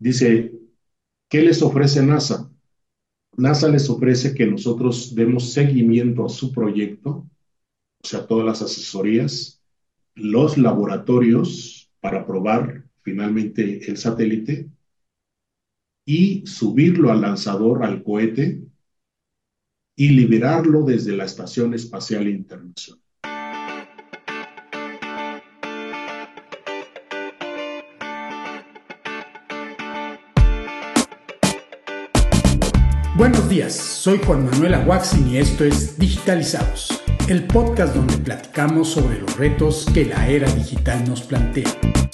Dice, ¿qué les ofrece NASA? NASA les ofrece que nosotros demos seguimiento a su proyecto, o sea, todas las asesorías, los laboratorios para probar finalmente el satélite y subirlo al lanzador, al cohete, y liberarlo desde la Estación Espacial Internacional. Buenos días, soy Juan Manuel Aguaxin y esto es Digitalizados, el podcast donde platicamos sobre los retos que la era digital nos plantea.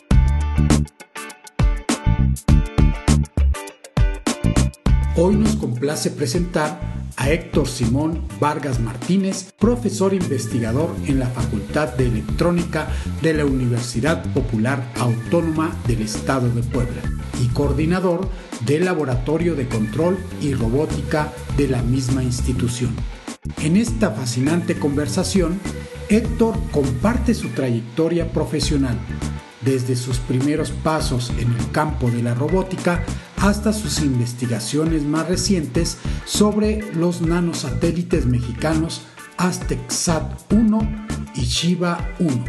Hoy nos complace presentar a Héctor Simón Vargas Martínez, profesor investigador en la Facultad de Electrónica de la Universidad Popular Autónoma del Estado de Puebla y coordinador del Laboratorio de Control y Robótica de la misma institución. En esta fascinante conversación, Héctor comparte su trayectoria profesional, desde sus primeros pasos en el campo de la robótica hasta sus investigaciones más recientes sobre los nanosatélites mexicanos Aztec-SAT-1 y Shiba-1.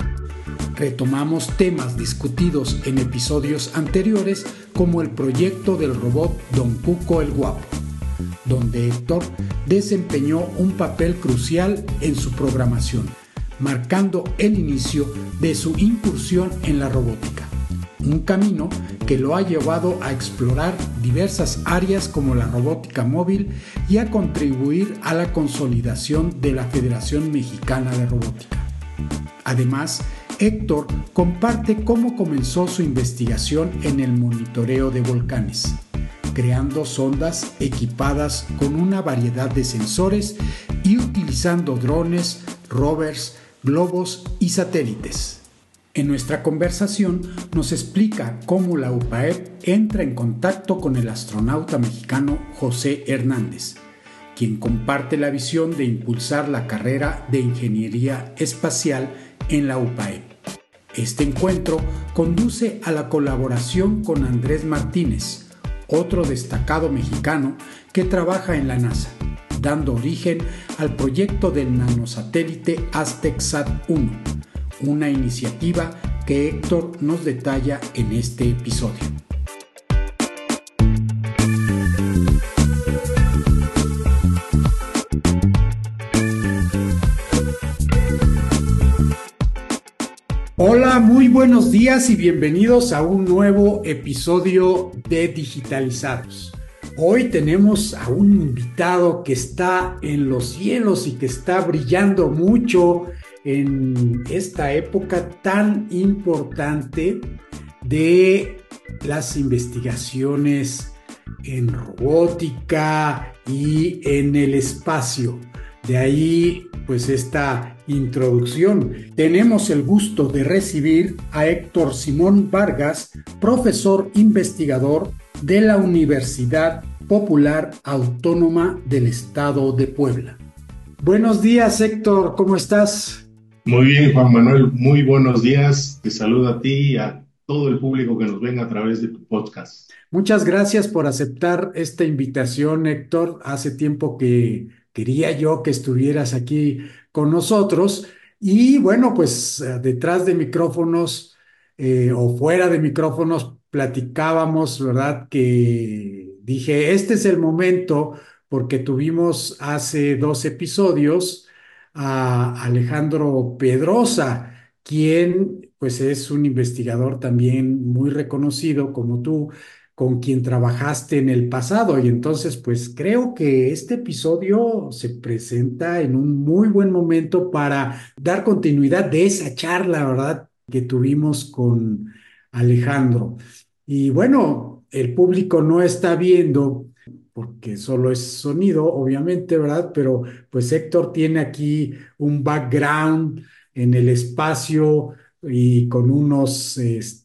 Retomamos temas discutidos en episodios anteriores como el proyecto del robot Don Cuco el Guapo, donde Héctor desempeñó un papel crucial en su programación, marcando el inicio de su incursión en la robótica, un camino que lo ha llevado a explorar diversas áreas como la robótica móvil y a contribuir a la consolidación de la Federación Mexicana de Robótica. Además, Héctor comparte cómo comenzó su investigación en el monitoreo de volcanes, creando sondas equipadas con una variedad de sensores y utilizando drones, rovers, globos y satélites. En nuestra conversación nos explica cómo la UPAEP entra en contacto con el astronauta mexicano José Hernández, quien comparte la visión de impulsar la carrera de ingeniería espacial en la UPAEP. Este encuentro conduce a la colaboración con Andrés Martínez, otro destacado mexicano que trabaja en la NASA, dando origen al proyecto del nanosatélite Aztec-SAT-1, una iniciativa que Héctor nos detalla en este episodio. Hola, muy buenos días y bienvenidos a un nuevo episodio de Digitalizados. Hoy tenemos a un invitado que está en los cielos y que está brillando mucho en esta época tan importante de las investigaciones en robótica y en el espacio. De ahí, pues, esta introducción. Tenemos el gusto de recibir a Héctor Simón Vargas, profesor investigador de la Universidad Popular Autónoma del Estado de Puebla. Buenos días, Héctor, ¿cómo estás? Muy bien, Juan Manuel, muy buenos días. Te saludo a ti y a todo el público que nos venga a través de tu podcast. Muchas gracias por aceptar esta invitación, Héctor. Hace tiempo que quería yo que estuvieras aquí con nosotros. Y bueno, pues detrás de micrófonos o fuera de micrófonos platicábamos, ¿verdad? Que dije, este es el momento porque tuvimos hace 2 episodios a Alejandro Pedrosa, quien pues es un investigador también muy reconocido como tú, con quien trabajaste en el pasado. Y entonces, pues creo que este episodio se presenta en un muy buen momento para dar continuidad de esa charla, ¿verdad?, que tuvimos con Alejandro. Y bueno, el público no está viendo porque solo es sonido, obviamente, ¿verdad? Pero pues Héctor tiene aquí un background en el espacio y con unos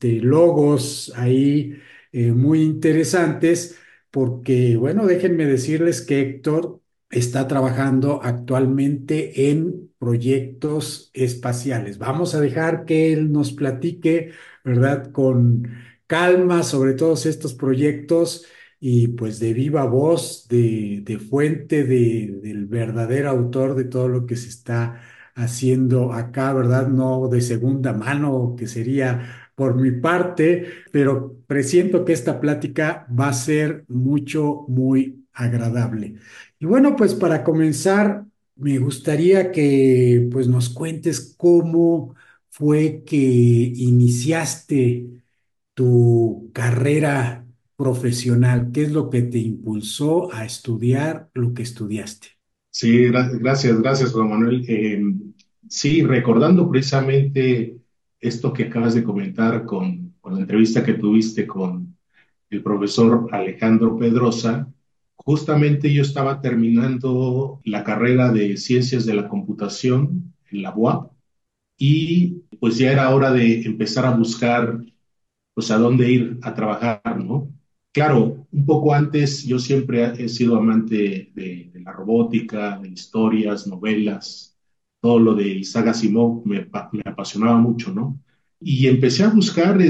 logos ahí muy interesantes, porque, bueno, déjenme decirles que Héctor está trabajando actualmente en proyectos espaciales. Vamos a dejar que él nos platique, ¿verdad? calma sobre todos estos proyectos y pues de viva voz, de fuente del verdadero autor de todo lo que se está haciendo acá, ¿verdad? No de segunda mano, que sería por mi parte, pero presiento que esta plática va a ser muy agradable. Y bueno, pues para comenzar, me gustaría que pues nos cuentes cómo fue que iniciaste tu carrera profesional, qué es lo que te impulsó a estudiar lo que estudiaste. Sí, gracias, Juan Manuel. Sí, recordando precisamente esto que acabas de comentar con la entrevista que tuviste con el profesor Alejandro Pedrosa, justamente yo estaba terminando la carrera de Ciencias de la Computación en la UAP y pues ya era hora de empezar a buscar pues a dónde ir a trabajar, ¿no? Claro, un poco antes yo siempre he sido amante de la robótica, de historias, novelas, todo lo de Isaac Asimov me apasionaba mucho, ¿no? Y empecé a buscar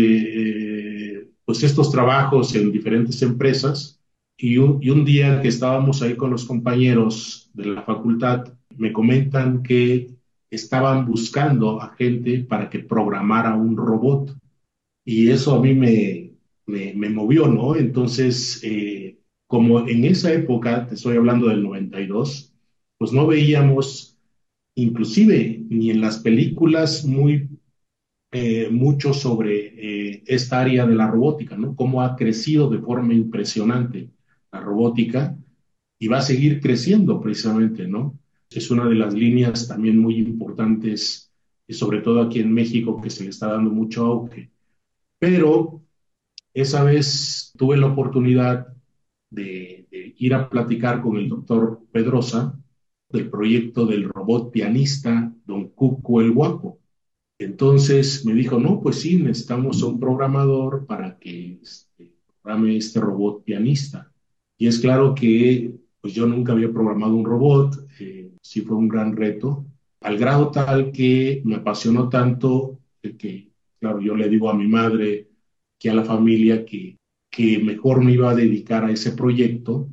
pues estos trabajos en diferentes empresas y un día que estábamos ahí con los compañeros de la facultad, me comentan que estaban buscando a gente para que programara un robot. Y eso a mí me movió, ¿no? Entonces, como en esa época, te estoy hablando del 92, pues no veíamos, inclusive ni en las películas, mucho sobre esta área de la robótica, ¿no? Cómo ha crecido de forma impresionante la robótica y va a seguir creciendo precisamente, ¿no? Es una de las líneas también muy importantes, y sobre todo aquí en México, que se le está dando mucho auge. Pero esa vez tuve la oportunidad de ir a platicar con el doctor Pedrosa del proyecto del robot pianista Don Cuco el Guapo. Entonces me dijo, no, pues sí, necesitamos un programador para que programe este robot pianista. Y es claro que pues yo nunca había programado un robot, sí fue un gran reto, al grado tal que me apasionó tanto que, claro, yo le digo a mi madre que a la familia que mejor me iba a dedicar a ese proyecto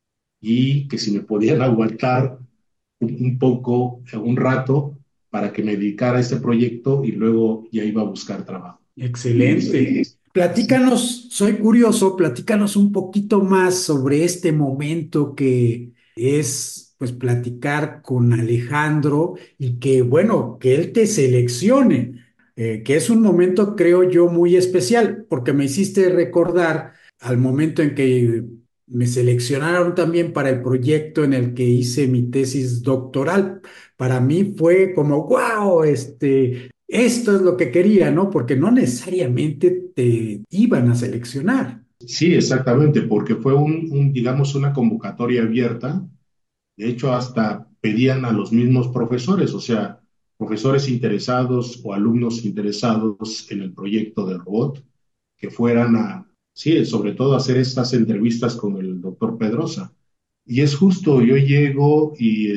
y que si me podían aguantar un poco, un rato, para que me dedicara a este proyecto y luego ya iba a buscar trabajo. Excelente. Platícanos, soy curioso, platícanos un poquito más sobre este momento que es, pues, platicar con Alejandro y que, bueno, que él te seleccione, que es un momento, creo yo, muy especial, porque me hiciste recordar al momento en que me seleccionaron también para el proyecto en el que hice mi tesis doctoral. Para mí fue como, wow, esto es lo que quería, ¿no? Porque no necesariamente te iban a seleccionar. Sí, exactamente, porque fue digamos, una convocatoria abierta. De hecho, hasta pedían a los mismos profesores, o sea, profesores interesados o alumnos interesados en el proyecto de robot, que fueran sí, sobre todo a hacer estas entrevistas con el doctor Pedrosa. Y es justo, yo llego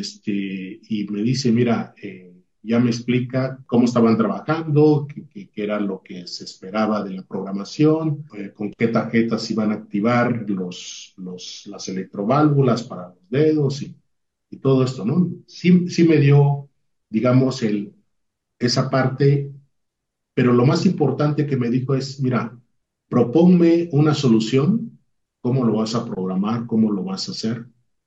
y me dice, mira, ya me explica cómo estaban trabajando, qué era lo que se esperaba de la programación, con qué tarjetas iban a activar las electroválvulas para los dedos y todo esto, ¿no? Sí, sí me dio, digamos, esa parte, pero lo más importante que me dijo es, mira, proponme una solución, cómo lo vas a programar, cómo lo vas a hacer,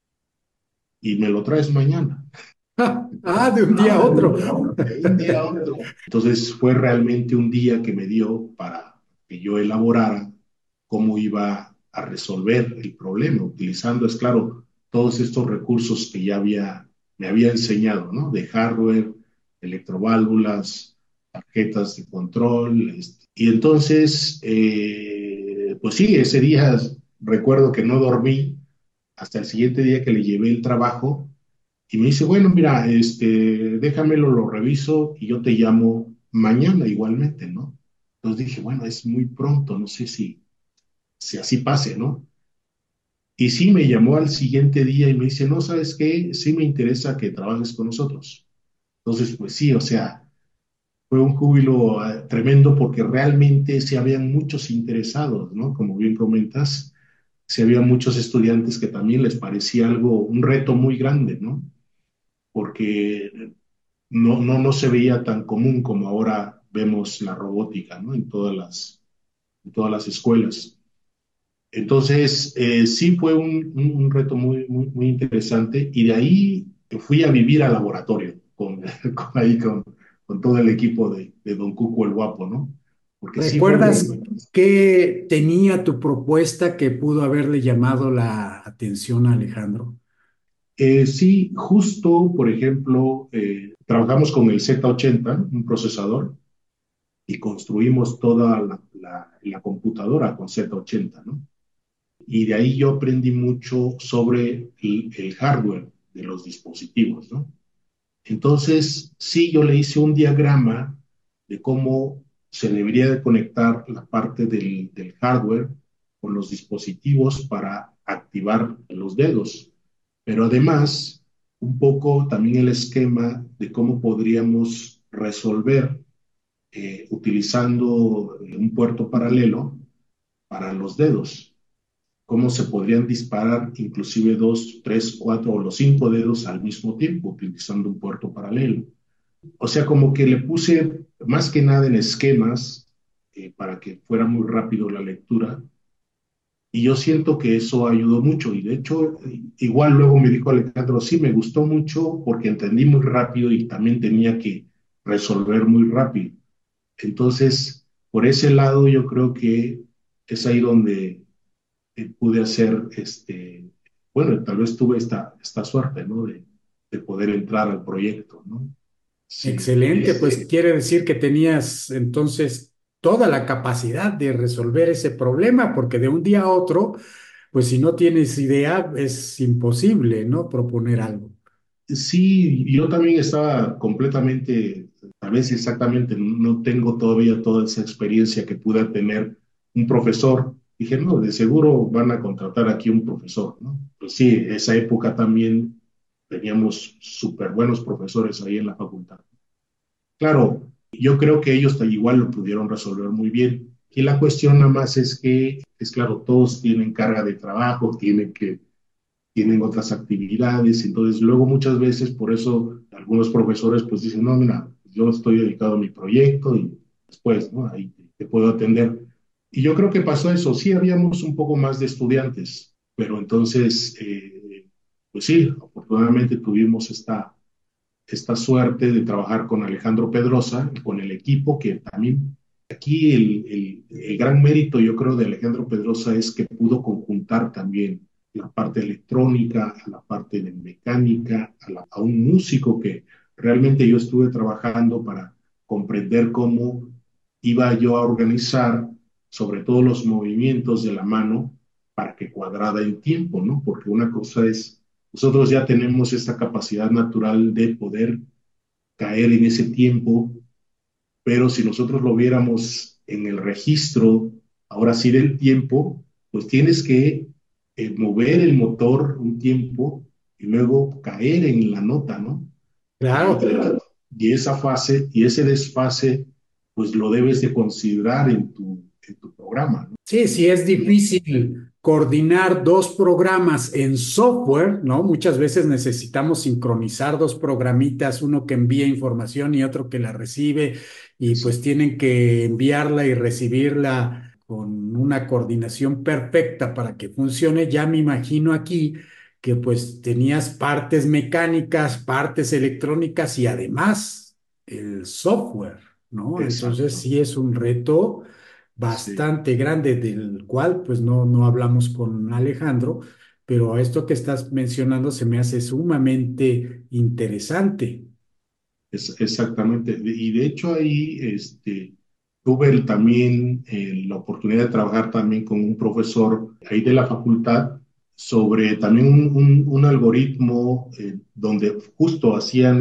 y me lo traes mañana. De un día a otro. De un día a otro. Entonces fue realmente un día que me dio para que yo elaborara cómo iba a resolver el problema, utilizando, es claro, todos estos recursos que me había enseñado, ¿no? De hardware, electroválvulas, tarjetas de control. Y entonces, pues sí, ese día recuerdo que no dormí hasta el siguiente día que le llevé el trabajo y me dice, bueno, mira, déjamelo, lo reviso y yo te llamo mañana igualmente, ¿no? Entonces dije, bueno, es muy pronto, no sé si así pase, ¿no? Y sí, me llamó al siguiente día y me dice, no, ¿sabes qué? Sí me interesa que trabajes con nosotros. Entonces, pues sí, o sea, fue un júbilo tremendo porque realmente sí habían muchos interesados, ¿no? Como bien comentas, sí había muchos estudiantes que también les parecía algo, un reto muy grande, ¿no? Porque no se veía tan común como ahora vemos la robótica, ¿no? En todas las escuelas. Entonces, sí fue un reto muy interesante y de ahí fui a vivir al laboratorio ahí con todo el equipo de Don Cuco el Guapo, ¿no? Porque sí fue, ¿Recuerdas qué tenía tu propuesta que pudo haberle llamado la atención a Alejandro? sí, justo, por ejemplo, trabajamos con el Z80, un procesador, y construimos toda la computadora con Z80, ¿no? Y de ahí yo aprendí mucho sobre el hardware de los dispositivos, ¿no? Entonces, sí, yo le hice un diagrama de cómo se debería de conectar la parte del hardware con los dispositivos para activar los dedos, pero además un poco también el esquema de cómo podríamos resolver utilizando un puerto paralelo para los dedos, cómo se podrían disparar inclusive dos, tres, cuatro o los cinco dedos al mismo tiempo utilizando un puerto paralelo. O sea, como que le puse más que nada en esquemas para que fuera muy rápido la lectura. Y yo siento que eso ayudó mucho. Y de hecho, igual luego me dijo Alejandro, sí, me gustó mucho porque entendí muy rápido y también tenía que resolver muy rápido. Entonces, por ese lado, yo creo que es ahí donde pude hacer, bueno, tal vez tuve esta suerte, ¿no? De poder entrar al proyecto, ¿no? Sí, Excelente, pues quiere decir que tenías entonces toda la capacidad de resolver ese problema, porque de un día a otro, pues si no tienes idea, es imposible, ¿no? Proponer algo. sí, yo también estaba completamente, tal vez exactamente, no tengo todavía toda esa experiencia que pueda tener un profesor. Dije, no, de seguro van a contratar aquí un profesor, ¿no? Pues sí, esa época también teníamos súper buenos profesores ahí en la facultad. Claro, yo creo que ellos igual lo pudieron resolver muy bien. Y la cuestión nada más es que, es claro, todos tienen carga de trabajo, tienen otras actividades, entonces luego muchas veces por eso algunos profesores pues dicen, no, mira, yo estoy dedicado a mi proyecto y después, ¿no? Ahí te puedo atender. Y yo creo que pasó eso, sí habíamos un poco más de estudiantes, pero entonces, pues sí, afortunadamente tuvimos esta suerte de trabajar con Alejandro Pedrosa, con el equipo que también aquí el gran mérito yo creo de Alejandro Pedrosa es que pudo conjuntar también la parte electrónica, a la parte de mecánica, a un músico que realmente yo estuve trabajando para comprender cómo iba yo a organizar sobre todo los movimientos de la mano para que cuadrara el tiempo, ¿no? Porque una cosa es nosotros ya tenemos esta capacidad natural de poder caer en ese tiempo, pero si nosotros lo viéramos en el registro, ahora sí del tiempo, pues tienes que mover el motor un tiempo y luego caer en la nota, ¿no? Y, Claro. entre y esa fase y ese desfase, pues lo debes de considerar en tu programa, ¿no? Sí, sí es difícil coordinar dos programas en software, ¿no? Muchas veces necesitamos sincronizar dos programitas, uno que envía información y otro que la recibe, y pues Sí, tienen que enviarla y recibirla con una coordinación perfecta para que funcione. Ya me imagino aquí que pues tenías partes mecánicas, partes electrónicas y además el software, ¿no? Entonces exacto. sí es un reto Sí. bastante grande del cual pues no hablamos con Alejandro, pero esto que estás mencionando se me hace sumamente interesante. Exactamente. Y de hecho ahí tuve también la oportunidad de trabajar también con un profesor ahí de la facultad sobre también un algoritmo donde justo hacían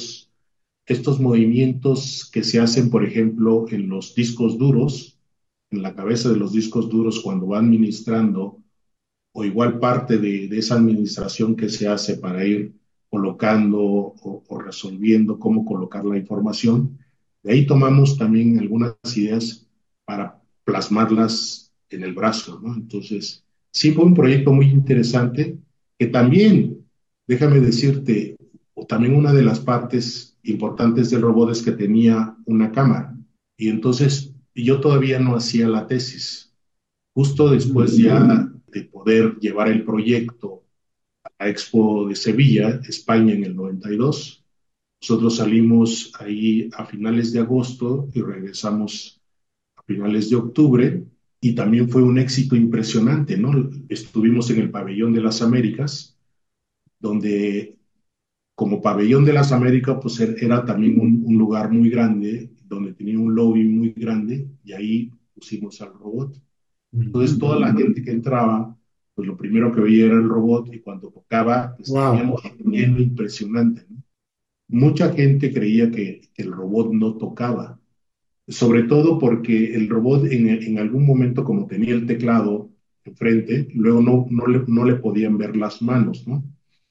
estos movimientos que se hacen, por ejemplo, en los discos duros, en la cabeza de los discos duros cuando van administrando o igual parte de esa administración que se hace para ir colocando o resolviendo cómo colocar la información. De ahí tomamos también algunas ideas para plasmarlas en el brazo, ¿no? Entonces, sí fue un proyecto muy interesante que también, déjame decirte, o también una de las partes importantes del robot es que tenía una cámara. Y entonces yo todavía no hacía la tesis. Justo después ya de poder llevar el proyecto a Expo de Sevilla, España, en el 92, nosotros salimos ahí a finales de agosto y regresamos a finales de octubre y también fue un éxito impresionante, ¿no? Estuvimos en el Pabellón de las Américas, donde como Pabellón de las Américas, pues era también un lugar muy grande, donde tenía un lobby muy grande y ahí pusimos al robot. Entonces toda la gente que entraba, pues lo primero que veía era el robot y cuando tocaba, pues Wow. teníamos un lleno impresionante, ¿no? Mucha gente creía que el robot no tocaba, sobre todo porque el robot en algún momento, como tenía el teclado enfrente, luego no le podían ver las manos, ¿no?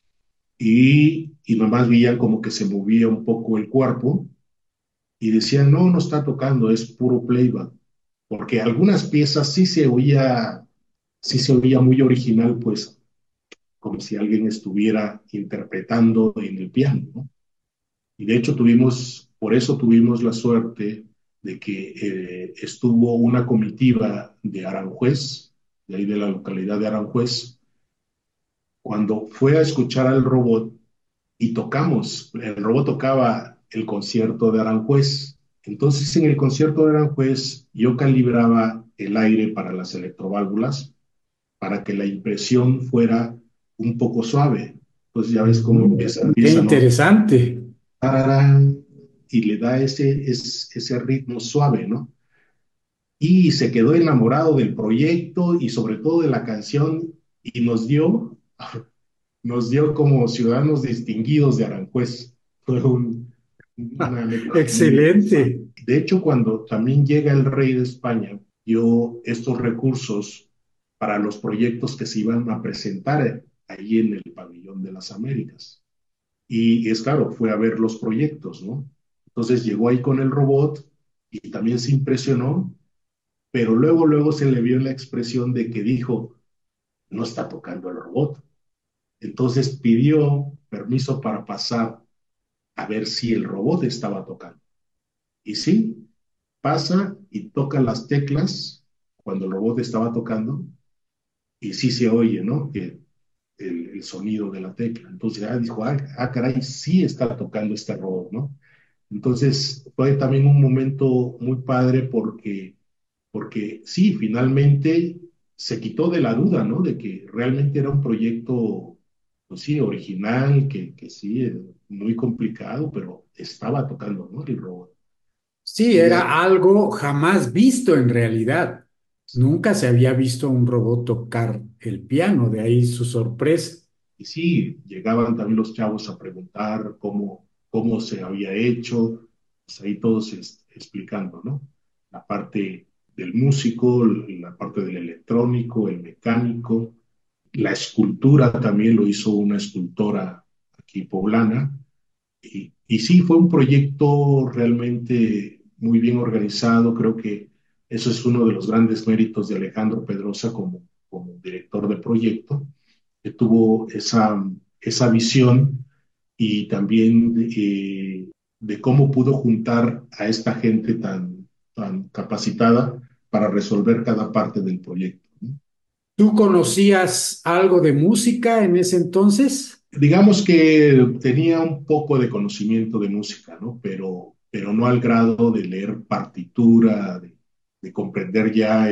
Y nomás veían como que se movía un poco el cuerpo y decían, no, no está tocando, es puro playback, porque algunas piezas sí se oía muy original, pues como si alguien estuviera interpretando en el piano, ¿no? Y de hecho por eso tuvimos la suerte de que estuvo una comitiva de Aranjuez, de ahí de la localidad de Aranjuez, cuando fue a escuchar al robot y tocamos, el robot tocaba el concierto de Aranjuez. Entonces en el concierto de Aranjuez yo calibraba el aire para las electroválvulas para que la impresión fuera un poco suave. Entonces ya ves cómo Qué empieza, ¿no? interesante. Tararán, y le da ese ritmo suave, ¿no? Y se quedó enamorado del proyecto y sobre todo de la canción y nos dio como ciudadanos distinguidos de Aranjuez. Fue una anécdota muy interesante. Excelente. De hecho, cuando también llega el rey de España, dio estos recursos para los proyectos que se iban a presentar ahí en el Pabellón de las Américas. Y es claro, fue a ver los proyectos, ¿no? Entonces llegó ahí con el robot y también se impresionó, pero luego se le vio la expresión de que dijo, no está tocando el robot. Entonces pidió permiso para pasar a ver si el robot estaba tocando. Y sí, pasa y toca las teclas cuando el robot estaba tocando y sí se oye, ¿no? Que el sonido de la tecla. Entonces dijo, caray, sí está tocando este robot, ¿no? Entonces fue también un momento muy padre porque sí, finalmente se quitó de la duda, ¿no? De que realmente era un proyecto, pues sí, original, que sí, muy complicado, pero estaba tocando, ¿no? El robot. Sí, Entonces, era algo jamás visto en realidad. Nunca se había visto a un robot tocar el piano, de ahí su sorpresa. y sí, llegaban también los chavos a preguntar cómo se había hecho, pues ahí todos explicando, ¿no? La parte del músico, la parte del electrónico, el mecánico, la escultura también lo hizo una escultora aquí poblana. Y sí, fue un proyecto realmente muy bien organizado. Creo que eso es uno de los grandes méritos de Alejandro Pedrosa como director de proyecto, que tuvo esa visión y también de cómo pudo juntar a esta gente tan capacitada para resolver cada parte del proyecto, ¿no? ¿Tú conocías algo de música en ese entonces? Digamos que tenía un poco de conocimiento de música, ¿no? Pero no al grado de leer partitura, de comprender ya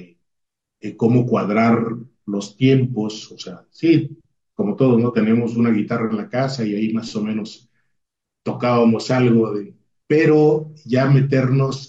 cómo cuadrar los tiempos. O sea, sí, como todos, ¿no? Tenemos una guitarra en la casa y ahí más o menos tocábamos algo pero ya meternos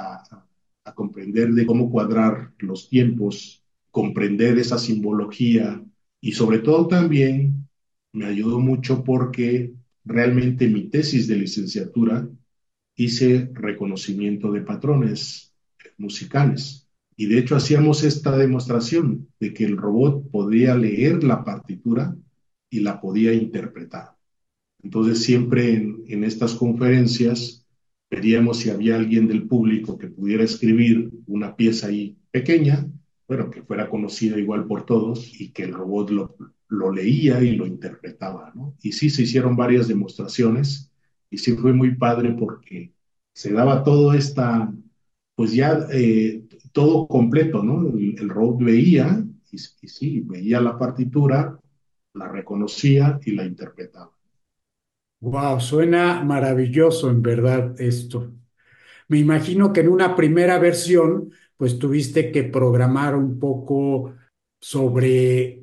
a comprender de cómo cuadrar los tiempos, comprender esa simbología y sobre todo también me ayudó mucho porque realmente mi tesis de licenciatura hice reconocimiento de patrones musicales. Y de hecho hacíamos esta demostración de que el robot podía leer la partitura y la podía interpretar. Entonces, siempre en estas conferencias Pedíamos si había alguien del público que pudiera escribir una pieza ahí pequeña, bueno, que fuera conocida igual por todos y que el robot lo leía y lo interpretaba, ¿no? Y sí, se hicieron varias demostraciones y sí fue muy padre porque se daba todo esta, pues ya todo completo, ¿no? El robot veía y sí, veía la partitura, la reconocía y la interpretaba. Wow, suena maravilloso en verdad esto. Me imagino que en una primera versión, pues tuviste que programar un poco sobre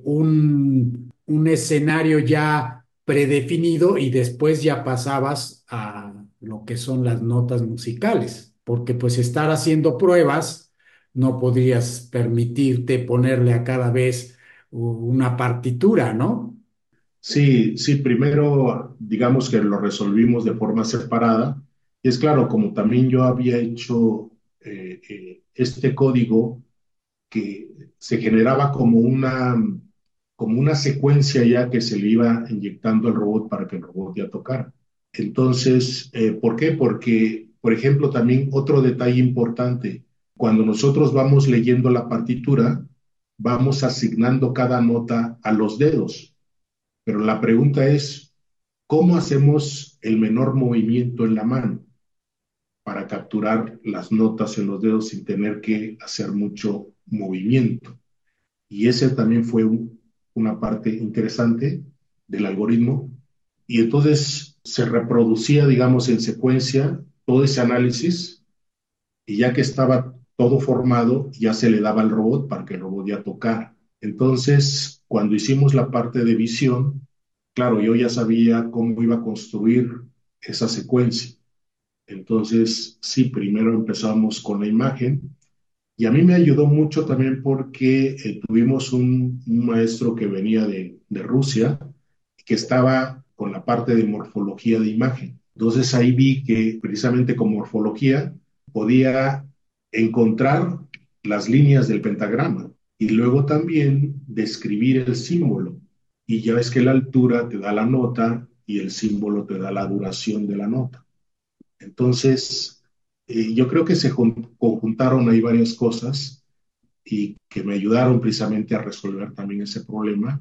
un escenario ya predefinido y después ya pasabas a lo que son las notas musicales, porque pues estar haciendo pruebas no podrías permitirte ponerle a cada vez una partitura, ¿no? Sí, sí, primero digamos que lo resolvimos de forma separada. Y es claro, como también yo había hecho este código que se generaba como una secuencia ya que se le iba inyectando al robot para que el robot ya tocara. Entonces, ¿por qué? Porque, por ejemplo, también otro detalle importante, cuando nosotros vamos leyendo la partitura, vamos asignando cada nota a los dedos. Pero la pregunta es, ¿cómo hacemos el menor movimiento en la mano para capturar las notas en los dedos sin tener que hacer mucho movimiento? Y ese también fue una parte interesante del algoritmo. Y entonces se reproducía, digamos, en secuencia todo ese análisis y ya que estaba todo formado, ya se le daba al robot para que el robot ya tocara. Entonces, cuando hicimos la parte de visión, claro, yo ya sabía cómo iba a construir esa secuencia. Entonces, sí, primero empezamos con la imagen y a mí me ayudó mucho también porque tuvimos un maestro que venía de Rusia que estaba con la parte de morfología de imagen. Entonces ahí vi que precisamente con morfología podía encontrar las líneas del pentagrama y luego también describir el símbolo. Y ya ves que la altura te da la nota y el símbolo te da la duración de la nota. Entonces, yo creo que se conjuntaron ahí varias cosas y que me ayudaron precisamente a resolver también ese problema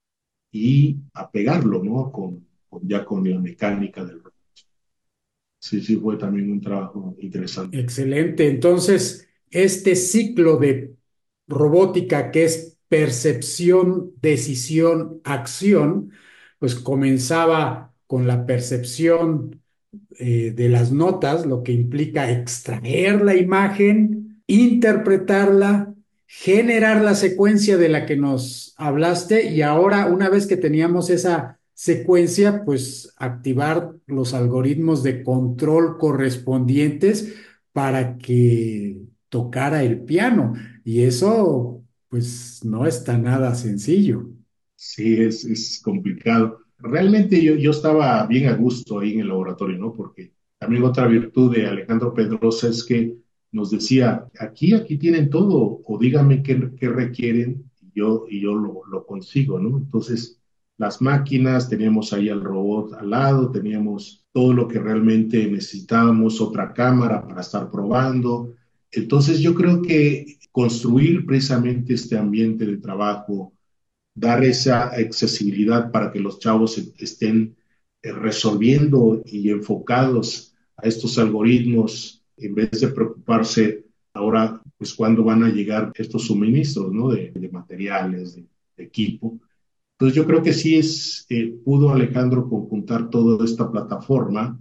y a pegarlo, ¿no? Ya con la mecánica del robot. Sí, sí, fue también un trabajo interesante. Excelente. Entonces, este ciclo de robótica que es percepción, decisión, acción, pues comenzaba con la percepción de las notas, lo que implica extraer la imagen, interpretarla, generar la secuencia de la que nos hablaste y ahora, una vez que teníamos esa secuencia, pues activar los algoritmos de control correspondientes para que tocara el piano. Y eso, pues, no está nada sencillo. Sí, es complicado. Realmente yo estaba bien a gusto ahí en el laboratorio, ¿no? Porque también otra virtud de Alejandro Pedrosa es que nos decía, aquí tienen todo, o díganme qué requieren, y yo lo consigo, ¿no? Entonces, las máquinas, teníamos ahí al robot al lado, teníamos todo lo que realmente necesitábamos, otra cámara para estar probando. Entonces, yo creo que construir precisamente este ambiente de trabajo, dar esa accesibilidad para que los chavos estén resolviendo y enfocados a estos algoritmos en vez de preocuparse ahora, pues cuándo van a llegar estos suministros, ¿no? De materiales, de equipo. Entonces yo creo que sí pudo Alejandro conjuntar toda esta plataforma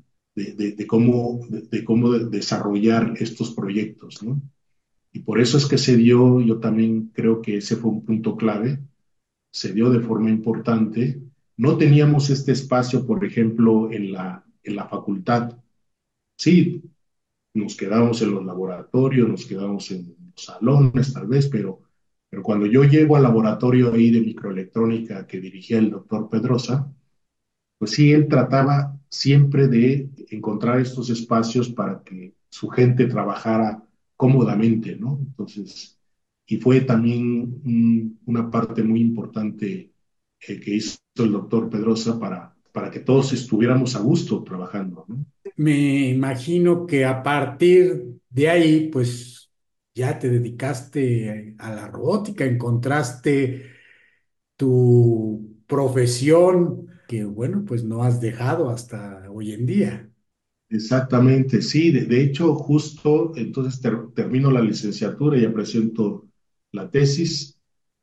de cómo desarrollar estos proyectos, ¿no? Y por eso es que se dio, yo también creo que ese fue un punto clave, se dio de forma importante. No teníamos este espacio, por ejemplo, en la facultad. Sí, nos quedábamos en los laboratorios, nos quedábamos en los salones tal vez, pero cuando yo llego al laboratorio ahí de microelectrónica que dirigía el doctor Pedrosa, pues sí, él trataba siempre de encontrar estos espacios para que su gente trabajara cómodamente, ¿no? Entonces, y fue también una parte muy importante que hizo el doctor Pedrosa para que todos estuviéramos a gusto trabajando, ¿no? Me imagino que a partir de ahí, pues ya te dedicaste a la robótica, encontraste tu profesión que, bueno, pues no has dejado hasta hoy en día. Exactamente, sí, de hecho, justo entonces termino la licenciatura y ya presento la tesis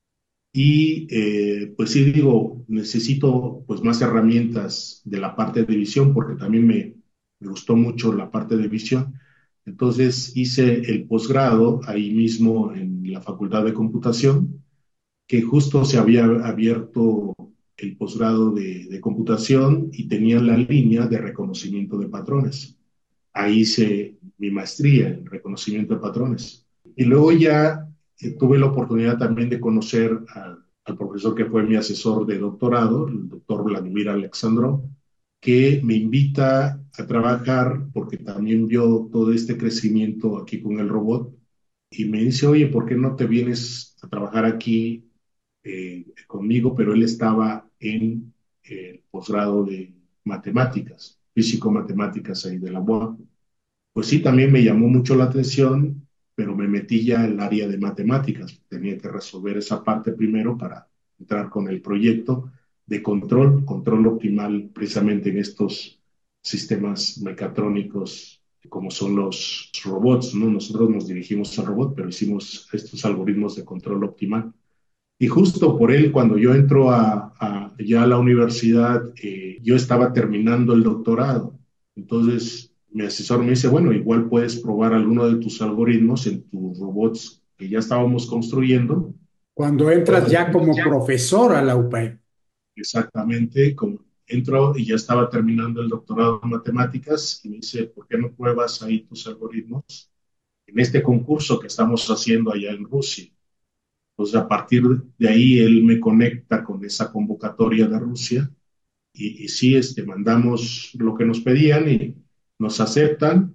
y pues sí digo, necesito pues más herramientas de la parte de visión porque también me gustó mucho la parte de visión. Entonces hice el posgrado ahí mismo en la Facultad de Computación, que justo se había abierto el posgrado de computación y tenía la línea de reconocimiento de patrones. Ahí hice mi maestría en reconocimiento de patrones. Y luego ya tuve la oportunidad también de conocer al profesor que fue mi asesor de doctorado, el doctor Vladimir Alexandrov, que me invita a trabajar porque también vio todo este crecimiento aquí con el robot y me dice, oye, ¿por qué no te vienes a trabajar aquí conmigo? Pero él estaba en el posgrado de matemáticas, físico-matemáticas ahí de la UAM. Pues sí, también me llamó mucho la atención, pero me metí ya en el área de matemáticas. Tenía que resolver esa parte primero para entrar con el proyecto de control optimal, precisamente en estos sistemas mecatrónicos como son los robots, ¿no? Nosotros nos dirigimos al robot, pero hicimos estos algoritmos de control optimal. Y justo por él, cuando yo entro ya a la universidad, yo estaba terminando el doctorado. Entonces, mi asesor me dice, bueno, igual puedes probar alguno de tus algoritmos en tus robots que ya estábamos construyendo. Cuando entras ya como profesor a la UPAE. Exactamente, como entro y ya estaba terminando el doctorado en matemáticas y me dice, ¿por qué no pruebas ahí tus algoritmos en este concurso que estamos haciendo allá en Rusia? Entonces, a partir de ahí, él me conecta con esa convocatoria de Rusia y sí, mandamos lo que nos pedían y nos aceptan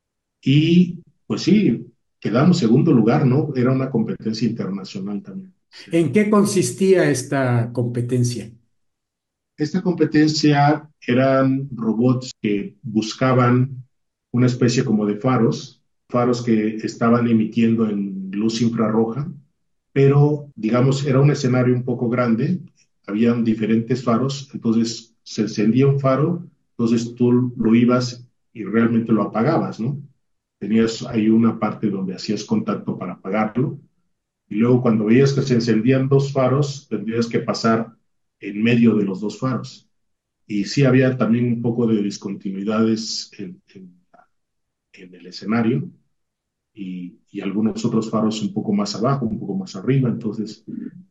y pues sí, quedamos segundo lugar, ¿no? Era una competencia internacional también. ¿En qué consistía esta competencia? Esta competencia eran robots que buscaban una especie como de faros, faros que estaban emitiendo en luz infrarroja, pero digamos era un escenario un poco grande, habían diferentes faros, entonces se encendía un faro, entonces tú lo ibas y realmente lo apagabas, ¿no? Tenías ahí una parte donde hacías contacto para apagarlo, y luego cuando veías que se encendían dos faros, tendrías que pasar en medio de los dos faros. Y sí había también un poco de discontinuidades en el escenario y algunos otros faros un poco más abajo, un poco más arriba. Entonces,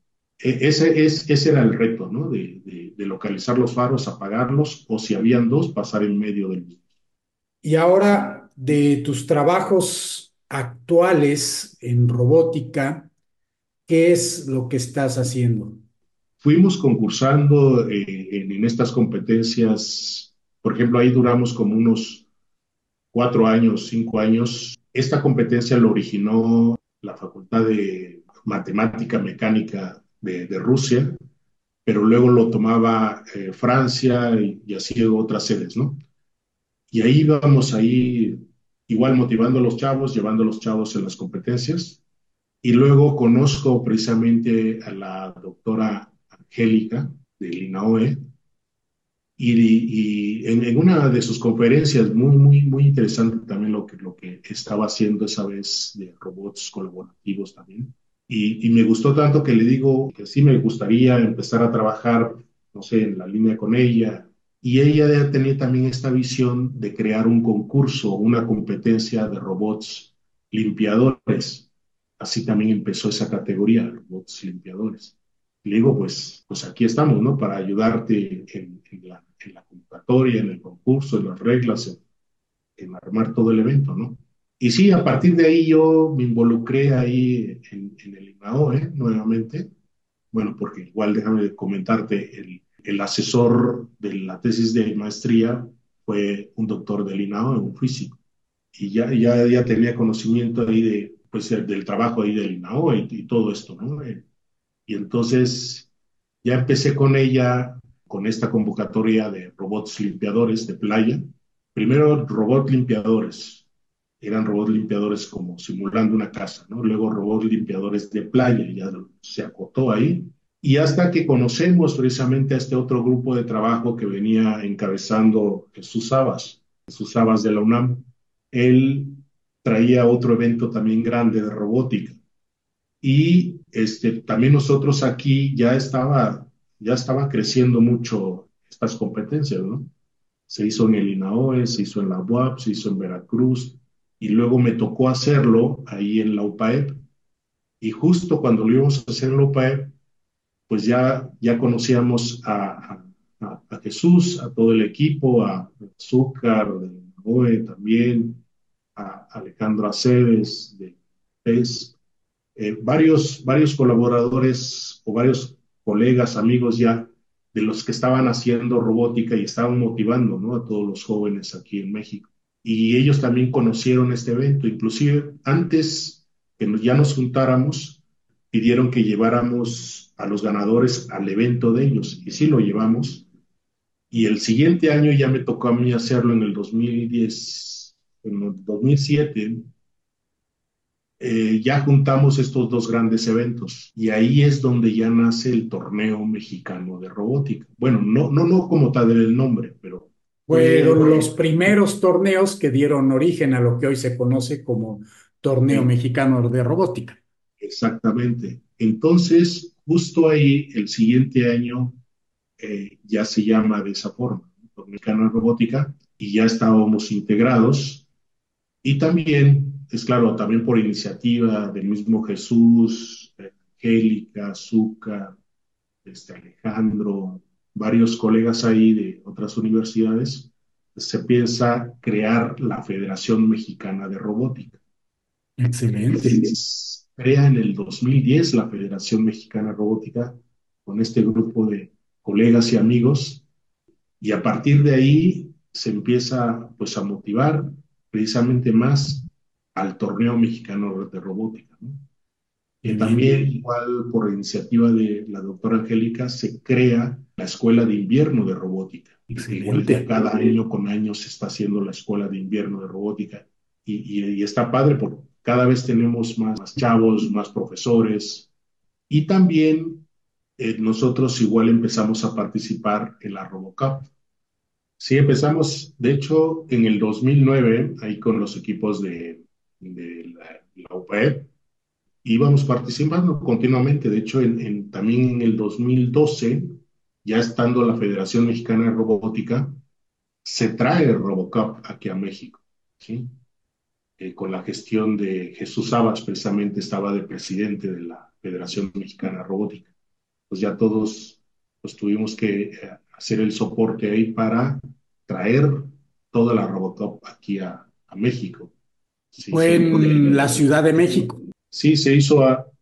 ese era el reto, ¿no? De localizar los faros, apagarlos, o si habían dos, pasar en medio de los. Y ahora, de tus trabajos actuales en robótica, ¿qué es lo que estás haciendo? Fuimos concursando en estas competencias, por ejemplo, ahí duramos como unos 4 años, 5 años. Esta competencia lo originó la Facultad de Matemática Mecánica de Rusia, pero luego lo tomaba Francia y así otras sedes, ¿no? Y ahí íbamos ahí igual motivando a los chavos, llevando a los chavos en las competencias. Y luego conozco precisamente a la doctora Angélica del INAOE y en una de sus conferencias, muy, muy, muy interesante también lo que estaba haciendo esa vez de robots colaborativos también. Y me gustó tanto que le digo que sí me gustaría empezar a trabajar, no sé, en la línea con ella. Y ella ya tenía también esta visión de crear un concurso, una competencia de robots limpiadores. Así también empezó esa categoría, robots limpiadores. Y le digo, pues aquí estamos, ¿no? Para ayudarte en la convocatoria, en el concurso, en las reglas, en armar todo el evento, ¿no? Y sí, a partir de ahí yo me involucré ahí en el IMAOE nuevamente. Bueno, porque igual déjame comentarte, el asesor de la tesis de maestría fue un doctor del INAOE, un físico. Y ya tenía conocimiento ahí pues, del trabajo ahí del INAOE y todo esto, ¿no? Y entonces ya empecé con ella, con esta convocatoria de robots limpiadores de playa, primero robots limpiadores, eran robots limpiadores como simulando una casa, ¿no? Luego robots limpiadores de playa, ya se acotó ahí. Y hasta que conocemos precisamente a este otro grupo de trabajo que venía encabezando Jesús Sabas de la UNAM, él traía otro evento también grande de robótica. Y también nosotros aquí ya estaba creciendo mucho estas competencias, ¿no? Se hizo en el INAOE, se hizo en la UAP, se hizo en Veracruz, y luego me tocó hacerlo ahí en la UPAEP. Y justo cuando lo íbamos a hacer en la UPAEP, pues ya conocíamos a Jesús, a todo el equipo, a Azúcar, de INAOE también, a Alejandro Aceves, de PES, varios colaboradores o varios colegas, amigos ya, de los que estaban haciendo robótica y estaban motivando, ¿no? A todos los jóvenes aquí en México. Y ellos también conocieron este evento, inclusive antes que ya nos juntáramos, pidieron que lleváramos a los ganadores al evento de ellos, y sí lo llevamos. Y el siguiente año ya me tocó a mí hacerlo en el 2010, en el 2007, ya juntamos estos dos grandes eventos y ahí es donde ya nace el torneo mexicano de robótica. Bueno, no como tal el nombre, pero fue Fueron los primeros torneos que dieron origen a lo que hoy se conoce como Torneo eh, Mexicano de Robótica. exactamente. Entonces, justo ahí, el siguiente año, ya se llama de esa forma, ¿no? Torneo Mexicano de Robótica, y ya estábamos integrados. Y también, es claro, también por iniciativa del mismo Jesús, Angélica, Azúcar, Alejandro, varios colegas ahí de otras universidades, se piensa crear la Federación Mexicana de Robótica. Excelente. Se crea en el 2010 la Federación Mexicana de Robótica con este grupo de colegas y amigos, y a partir de ahí se empieza pues a motivar precisamente más al torneo mexicano de robótica, ¿no? Qué bien. También, igual por iniciativa de la doctora Angélica, se crea la Escuela de Invierno de Robótica, que igual ya Excelente. cada año con año se está haciendo la Escuela de Invierno de Robótica. Y está padre porque cada vez tenemos más chavos, más profesores. Y también nosotros igual empezamos a participar en la RoboCup. Sí, empezamos, de hecho, en el 2009 ahí con los equipos de la UPEP, íbamos participando continuamente. De hecho, también en el 2012, ya estando la Federación Mexicana de Robótica, se trae el RoboCup aquí a México, ¿sí? Con la gestión de Jesús Sabas, precisamente estaba de presidente de la Federación Mexicana de Robótica. Pues ya todos pues, tuvimos que hacer el soporte ahí para traer toda la RoboCup aquí a México. Se hizo Fue en la Ciudad de México. Sí, se hizo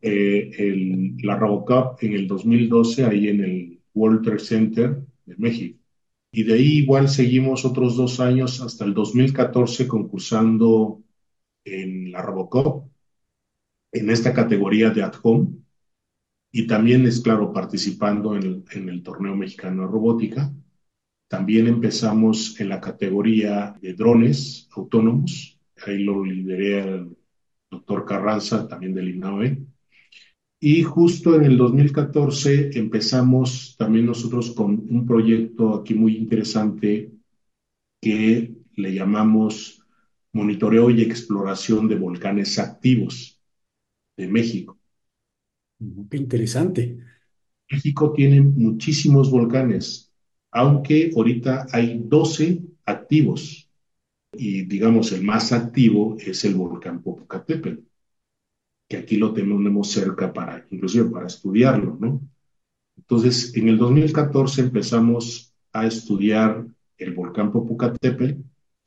la RoboCup en el 2012 ahí en el World Trade Center de México. Y de ahí igual seguimos otros 2 años hasta el 2014 concursando en la RoboCup, en esta categoría de at home. Y también, es claro, participando en el torneo mexicano de robótica. También empezamos en la categoría de drones autónomos. Ahí lo lideré al doctor Carranza, también del INAOE. Y justo en el 2014 empezamos también nosotros con un proyecto aquí muy interesante que le llamamos Monitoreo y Exploración de Volcanes Activos de México. Qué interesante. México tiene muchísimos volcanes, aunque ahorita hay 12 activos y digamos el más activo es el volcán Popocatépetl, que aquí lo tenemos cerca inclusive para estudiarlo, ¿no? Entonces, en el 2014 empezamos a estudiar el volcán Popocatépetl,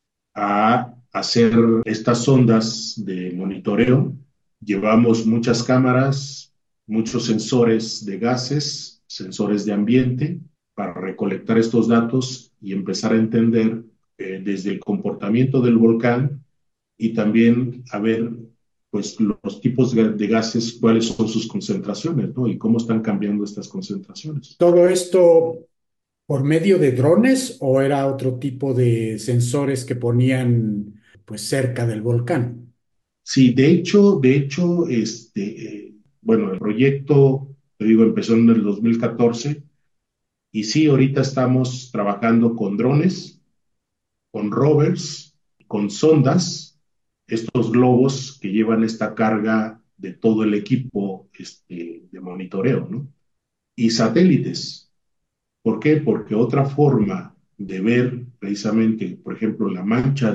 a hacer estas sondas de monitoreo. Llevamos muchas cámaras, muchos sensores de gases, sensores de ambiente, para recolectar estos datos y empezar a entender desde el comportamiento del volcán y también a ver pues los tipos de gases, cuáles son sus concentraciones, ¿no? Y cómo están cambiando estas concentraciones. Todo esto ¿Por medio de drones o era otro tipo de sensores que ponían pues cerca del volcán? Sí, de hecho, bueno, el proyecto, te digo, empezó en el 2014 y sí, ahorita estamos trabajando con drones, con rovers, con sondas, estos globos que llevan esta carga de todo el equipo de monitoreo, ¿no? Y satélites. ¿Por qué? Porque otra forma de ver precisamente, por ejemplo, la mancha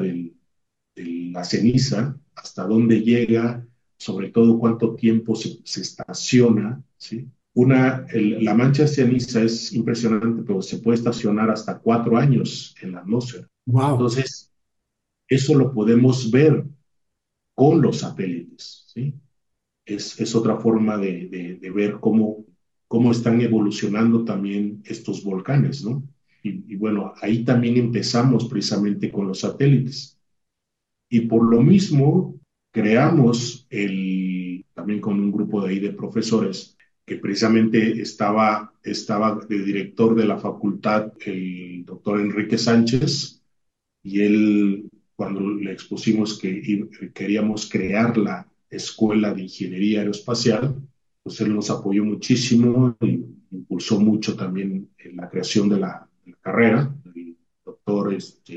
de la ceniza, hasta dónde llega, sobre todo cuánto tiempo se estaciona, ¿sí? La mancha de ceniza es impresionante, pero se puede estacionar hasta 4 años en la atmósfera. Wow. Entonces, eso lo podemos ver con los satélites, ¿sí? Es otra forma de ver cómo están evolucionando también estos volcanes, ¿no? Y bueno, ahí también empezamos precisamente con los satélites. Y por lo mismo creamos también con un grupo de ahí de profesores, que precisamente estaba de director de la facultad el doctor Enrique Sánchez, y él, cuando le expusimos que queríamos crear la Escuela de Ingeniería Aeroespacial, pues él nos apoyó muchísimo y impulsó mucho también en la creación de la carrera. El doctor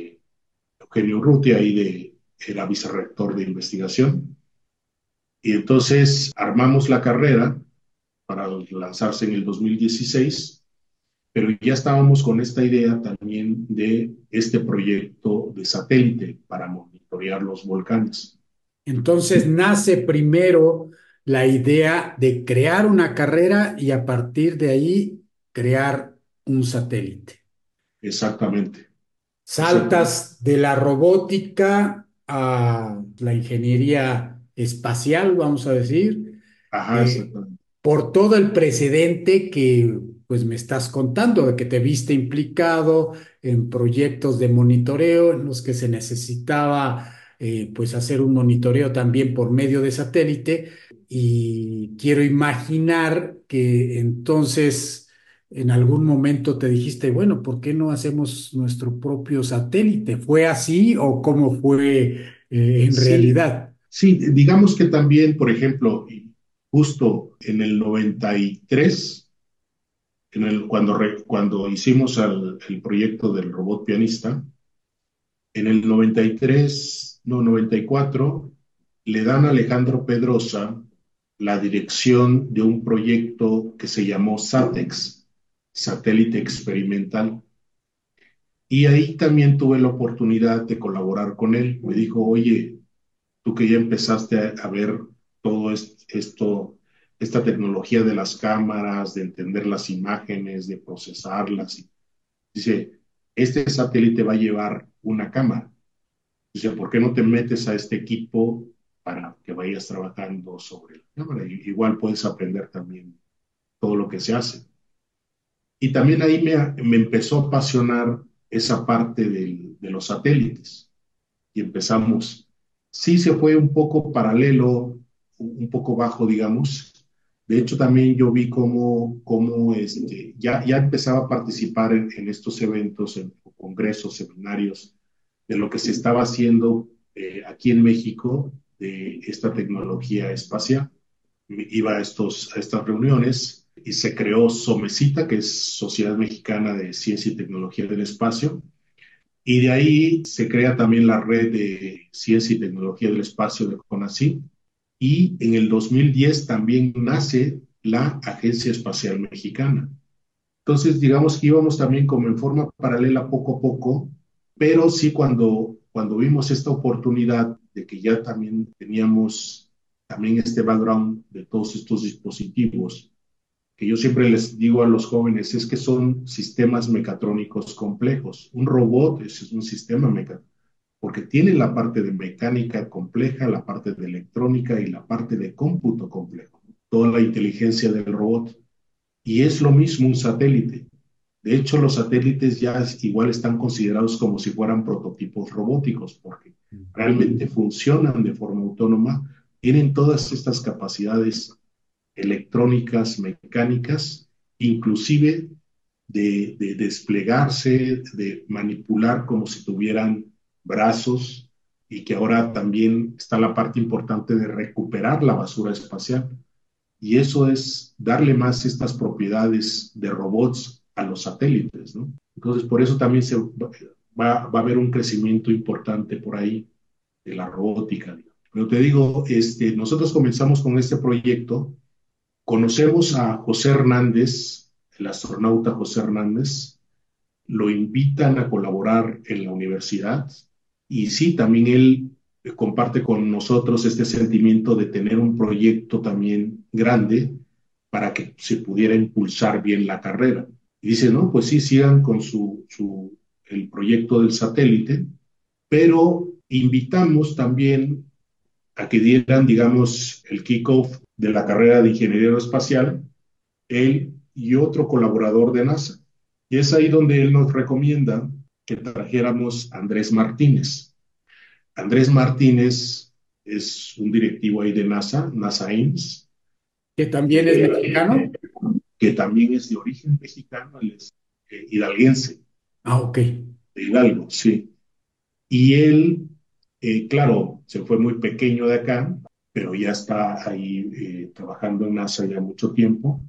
Eugenio Urrutia, era vicerrector de investigación. Y entonces armamos la carrera para lanzarse en el 2016, pero ya estábamos con esta idea también de este proyecto de satélite para monitorear los volcanes. Entonces nace primero la idea de crear una carrera y a partir de ahí crear un satélite. Exactamente, exactamente. Saltas de la robótica a la ingeniería espacial, vamos a decir, Ajá, eh, exactamente. por todo el precedente que pues me estás contando, de que te viste implicado en proyectos de monitoreo en los que se necesitaba pues hacer un monitoreo también por medio de satélite y quiero imaginar que entonces en algún momento te dijiste, bueno, ¿por qué no hacemos nuestro propio satélite? ¿Fue así o cómo fue en Sí, realidad? sí, digamos que también, por ejemplo, justo en el 93, cuando hicimos el proyecto del robot pianista, en el 93, no, 94, le dan a Alejandro Pedrosa la dirección de un proyecto que se llamó SATEX, Satélite Experimental. Y ahí también tuve la oportunidad de colaborar con él. Me dijo, oye, tú que ya empezaste a ver todo esto, esta tecnología de las cámaras, de entender las imágenes, de procesarlas. Dice, este satélite va a llevar una cámara. Dice, ¿por qué no te metes a este equipo para que vayas trabajando sobre la cámara? Igual puedes aprender también todo lo que se hace. Y también ahí me empezó a apasionar esa parte de los satélites. Y empezamos, sí se fue un poco paralelo, un poco bajo, digamos. De hecho, también yo vi cómo ya empezaba a participar en estos eventos, en congresos, seminarios, de lo que se estaba haciendo aquí en México de esta tecnología espacial. Iba a estas reuniones y se creó SOMECITA, que es Sociedad Mexicana de Ciencia y Tecnología del Espacio, y de ahí se crea también la red de ciencia y tecnología del espacio de CONACYT. Y en el 2010 también nace la Agencia Espacial Mexicana. Entonces, digamos que íbamos también como en forma paralela poco a poco, pero sí cuando vimos esta oportunidad de que ya también teníamos también este background de todos estos dispositivos, que yo siempre les digo a los jóvenes, es que son sistemas mecatrónicos complejos. Un robot es un sistema mecatrónico, porque tiene la parte de mecánica compleja, la parte de electrónica y la parte de cómputo complejo, toda la inteligencia del robot. Y es lo mismo un satélite. De hecho, los satélites ya igual están considerados como si fueran prototipos robóticos, porque realmente funcionan de forma autónoma, tienen todas estas capacidades electrónicas, mecánicas, inclusive de desplegarse, de manipular como si tuvieran brazos y que ahora también está la parte importante de recuperar la basura espacial. Y eso es darle más estas propiedades de robots a los satélites, ¿no? Entonces, por eso también va a haber un crecimiento importante por ahí de la robótica. Pero te digo, nosotros comenzamos con este proyecto, conocemos a José Hernández, el astronauta José Hernández, lo invitan a colaborar en la universidad y sí, también él comparte con nosotros este sentimiento de tener un proyecto también grande para que se pudiera impulsar bien la carrera. Y dice, no, pues sí, sigan con el proyecto del satélite, pero invitamos también a que dieran, digamos, el kickoff de la carrera de ingeniería aeroespacial, él y otro colaborador de NASA. Y es ahí donde él nos recomienda que trajéramos a Andrés Martínez. Andrés Martínez es un directivo ahí de NASA, NASA Ames, Que también es mexicano. que también es de origen mexicano, él es hidalguense, Ah, ok. de Hidalgo, sí. Y él, claro, se fue muy pequeño de acá, pero ya está ahí trabajando en NASA ya mucho tiempo.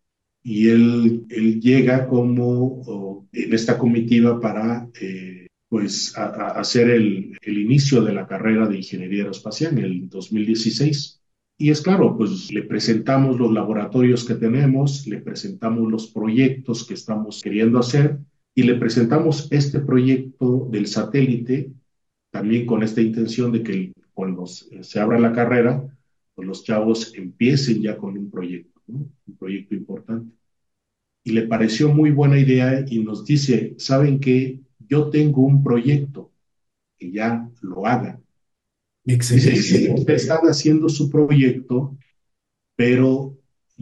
Y él llega como en esta comitiva para pues hacer el inicio de la carrera de ingeniería aeroespacial en el 2016. Y es claro, pues le presentamos los laboratorios que tenemos, le presentamos los proyectos que estamos queriendo hacer y le presentamos este proyecto del satélite también con esta intención de que cuando se abra la carrera, pues los chavos empiecen ya con un proyecto, ¿no? Un proyecto importante. Y le pareció muy buena idea y nos dice, ¿saben qué? Yo tengo un proyecto que ya lo haga. Dice, Excelente. sí, ustedes están haciendo su proyecto, pero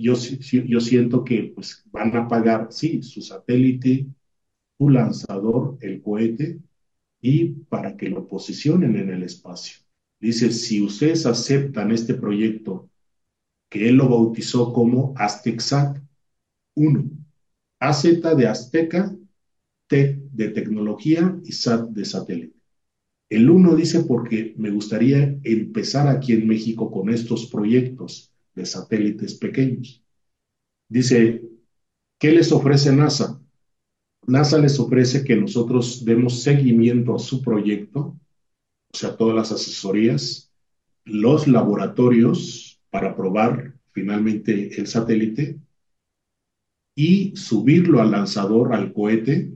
yo siento que pues, van a pagar, sí, su satélite, su lanzador, el cohete, y para que lo posicionen en el espacio. Dice, si ustedes aceptan este proyecto, que él lo bautizó como Aztexat 1, AZ de Azteca, T de tecnología y SAT de satélite. El uno dice porque me gustaría empezar aquí en México con estos proyectos de satélites pequeños. Dice, ¿qué les ofrece NASA? NASA les ofrece que nosotros demos seguimiento a su proyecto, o sea, todas las asesorías, los laboratorios para probar finalmente el satélite y subirlo al lanzador, al cohete,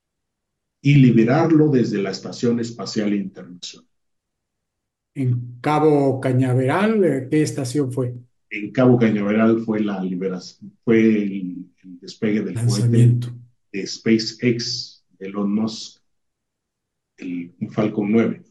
y liberarlo desde la Estación Espacial Internacional. En Cabo Cañaveral, ¿qué estación fue? En Cabo Cañaveral fue la liberación, fue el despegue del cohete Lanzamiento. de SpaceX, de Elon Musk, el Falcon 9.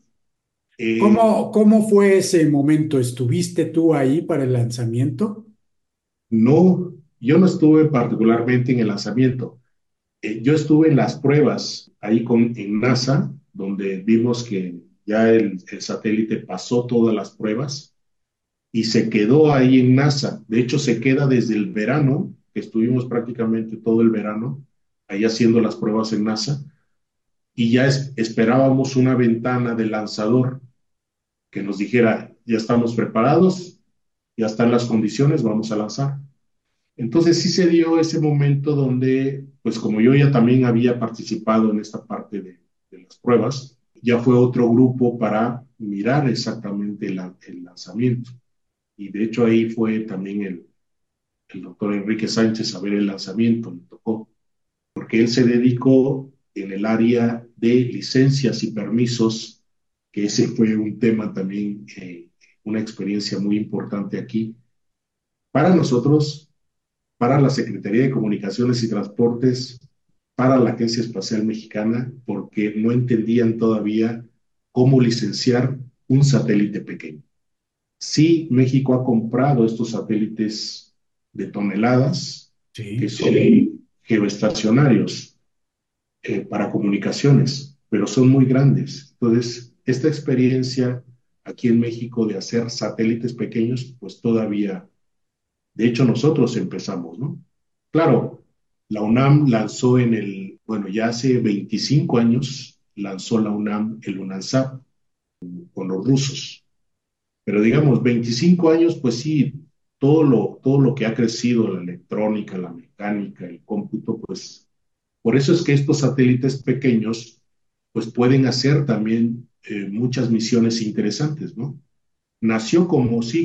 ¿Cómo fue ese momento? ¿Estuviste tú ahí para el lanzamiento? No, yo no estuve particularmente en el lanzamiento. Yo estuve en las pruebas ahí en NASA, donde vimos que ya el satélite pasó todas las pruebas y se quedó ahí en NASA. De hecho, se queda desde el verano, que estuvimos prácticamente todo el verano ahí haciendo las pruebas en NASA, y ya esperábamos una ventana del lanzador que nos dijera, ya estamos preparados, ya están las condiciones, vamos a lanzar. Entonces sí se dio ese momento donde, pues como yo ya también había participado en esta parte de las pruebas, ya fue otro grupo para mirar exactamente el lanzamiento. Y de hecho ahí fue también el doctor Enrique Sánchez a ver el lanzamiento, le tocó, porque él se dedicó en el área de licencias y permisos, que ese fue un tema también, una experiencia muy importante aquí para nosotros, para la Secretaría de Comunicaciones y Transportes, para la Agencia Espacial Mexicana, porque no entendían todavía cómo licenciar un satélite pequeño. Sí, México ha comprado estos satélites de toneladas que Sí. son geoestacionarios para comunicaciones, pero son muy grandes. Entonces, esta experiencia aquí en México de hacer satélites pequeños, pues todavía, de hecho nosotros empezamos, ¿no? Claro, La UNAM lanzó bueno, ya hace 25 años, lanzó la UNAM el UNANSAT con los rusos. Pero digamos, 25 años, pues sí, todo lo que ha crecido, la electrónica, la mecánica, el cómputo, pues por eso es que estos satélites pequeños, pues pueden hacer también muchas misiones interesantes, ¿no? Nació como, sí,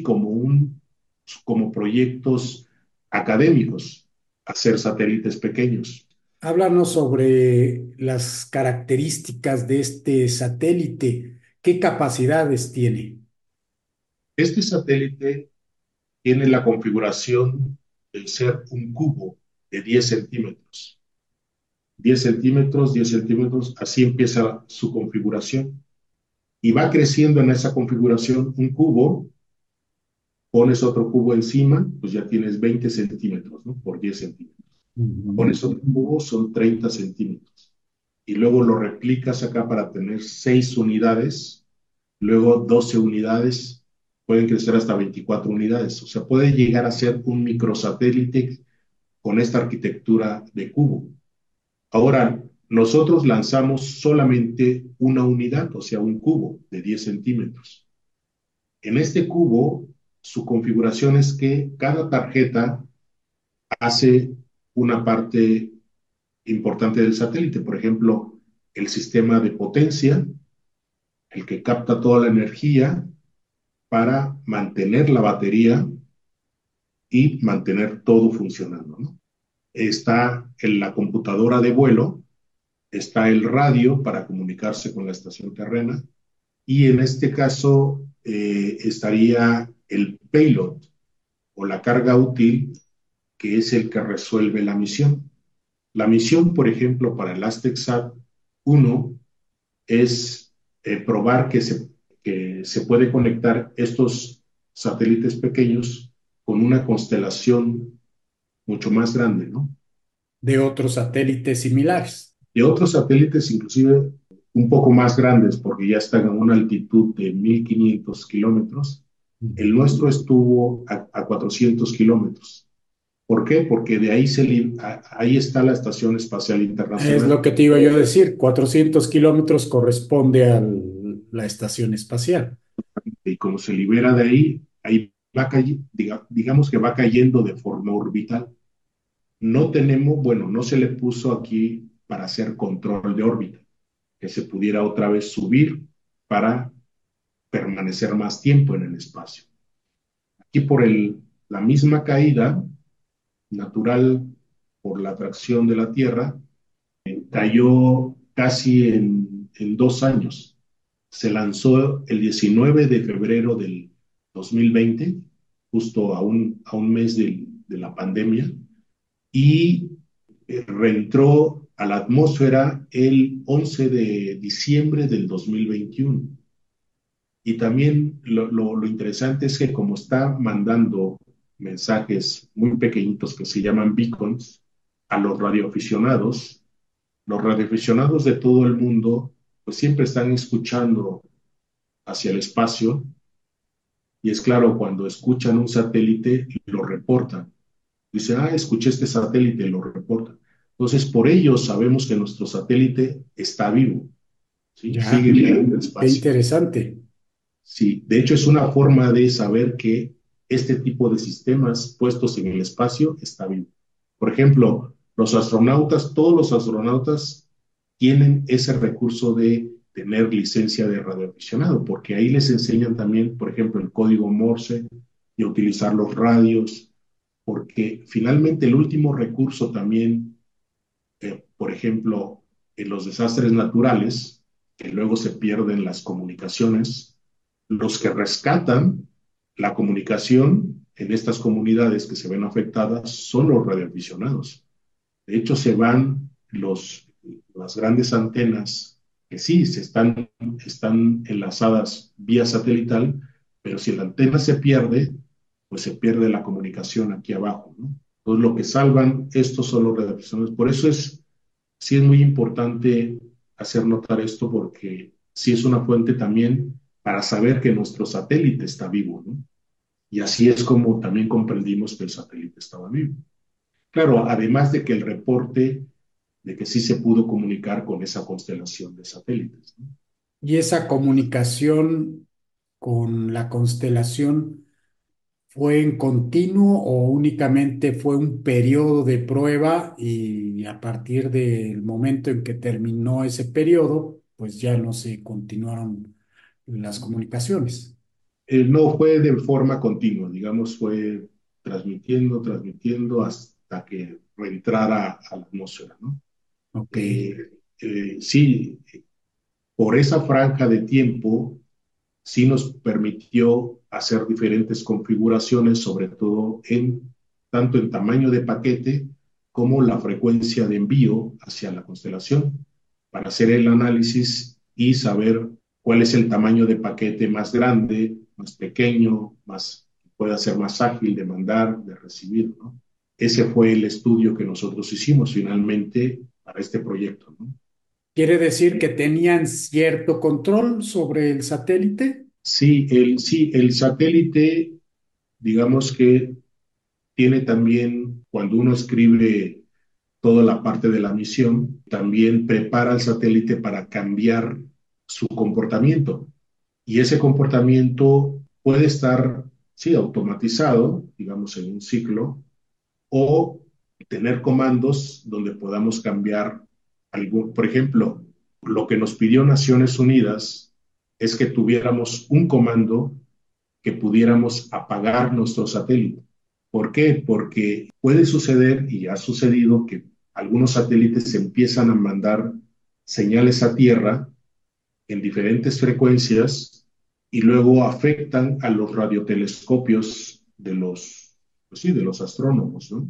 como proyectos académicos, hacer satélites pequeños. Háblanos sobre las características de este satélite. ¿Qué capacidades tiene? Este satélite tiene la configuración de ser un cubo de 10 centímetros. 10 centímetros, 10 centímetros, así empieza su configuración. Y va creciendo en esa configuración un cubo, pones otro cubo encima, pues ya tienes 20 centímetros, ¿no? Por 10 centímetros. Ujú. Pones otro cubo, son 30 centímetros. Y luego lo replicas acá para tener 6 unidades, luego 12 unidades, pueden crecer hasta 24 unidades. O sea, puede llegar a ser un microsatélite con esta arquitectura de cubo. Ahora, nosotros lanzamos solamente una unidad, o sea, un cubo de 10 centímetros. En este cubo, su configuración es que cada tarjeta hace una parte importante del satélite. Por ejemplo, el sistema de potencia, el que capta toda la energía para mantener la batería y mantener todo funcionando, ¿no? Está en la computadora de vuelo, está el radio para comunicarse con la estación terrena y en este caso estaría el payload o la carga útil, que es el que resuelve la misión. La misión, por ejemplo, para el ASTECSAT 1 es probar que se puede conectar estos satélites pequeños con una constelación mucho más grande, ¿no? De otros satélites similares. De otros satélites, inclusive un poco más grandes, porque ya están a una altitud de 1500 kilómetros. El Ujú. nuestro estuvo a 400 kilómetros. ¿Por qué? Porque de ahí, ahí está la Estación Espacial Es lo Internacional. que te iba yo a decir. 400 kilómetros corresponde a la estación espacial. Y como se libera de ahí, ahí va digamos que va cayendo de forma orbital. No tenemos, bueno, no se le puso aquí para hacer control de órbita, que se pudiera otra vez subir para permanecer más tiempo en el espacio. Aquí por la misma caída natural por la atracción de la Tierra, cayó casi en 2 años. Se lanzó el 19 de febrero del 2020, justo a un mes de la pandemia, y reentró a la atmósfera el 11 de diciembre del 2021. Y también lo interesante es que como está mandando mensajes muy pequeñitos que se llaman beacons a los radioaficionados de todo el mundo, pues siempre están escuchando hacia el espacio y es claro, cuando escuchan un satélite, lo reportan. Dicen, ah, escuché este satélite, lo reportan. Entonces, por ello sabemos que nuestro satélite está vivo, ¿sí? Ya, Sigue en el qué espacio. interesante. Sí, de hecho es una forma de saber que este tipo de sistemas puestos en el espacio está vivo. Por ejemplo, los astronautas, todos los astronautas tienen ese recurso de tener licencia de radioaficionado, porque ahí les enseñan también, por ejemplo, el código Morse y a utilizar los radios, porque finalmente el último recurso también, por ejemplo, en los desastres naturales, que luego se pierden las comunicaciones, los que rescatan la comunicación en estas comunidades que se ven afectadas son los radioaficionados. De hecho, se van las grandes antenas que sí están enlazadas vía satelital, pero si la antena se pierde, pues se pierde la comunicación aquí abajo, ¿no? Entonces, lo que salvan estos son los radioaficionados. Por eso sí es muy importante hacer notar esto, porque sí es una fuente también para saber que nuestro satélite está vivo, ¿no? Y así es como también comprendimos que el satélite estaba vivo. Claro, además de que el reporte de que sí se pudo comunicar con esa constelación de satélites, ¿no? Y esa comunicación con la constelación, ¿fue en continuo o únicamente fue un periodo de prueba y a partir del momento en que terminó ese periodo, pues ya no se continuaron las comunicaciones? No fue de forma continua, digamos, fue transmitiendo, transmitiendo hasta que reentrara a la atmósfera, ¿no? Ok. Sí, por esa franja de tiempo sí nos permitió hacer diferentes configuraciones, sobre todo en tanto en tamaño de paquete como la frecuencia de envío hacia la constelación, para hacer el análisis y saber cuál es el tamaño de paquete más grande, más pequeño, más puede ser más ágil de mandar, de recibir, ¿no? Ese fue el estudio que nosotros hicimos finalmente para este proyecto, ¿no? ¿Quiere decir que tenían cierto control sobre el satélite? Sí, el satélite, digamos que tiene también, cuando uno escribe toda la parte de la misión, también prepara el satélite para cambiar su comportamiento. Y ese comportamiento puede estar, sí, automatizado, digamos, en un ciclo, o tener comandos donde podamos cambiar algún, por ejemplo, lo que nos pidió Naciones Unidas es que tuviéramos un comando que pudiéramos apagar nuestro satélite. ¿Por qué? Porque puede suceder, y ha sucedido, que algunos satélites empiezan a mandar señales a Tierra en diferentes frecuencias y luego afectan a los radiotelescopios de los, pues sí, de los astrónomos, ¿no?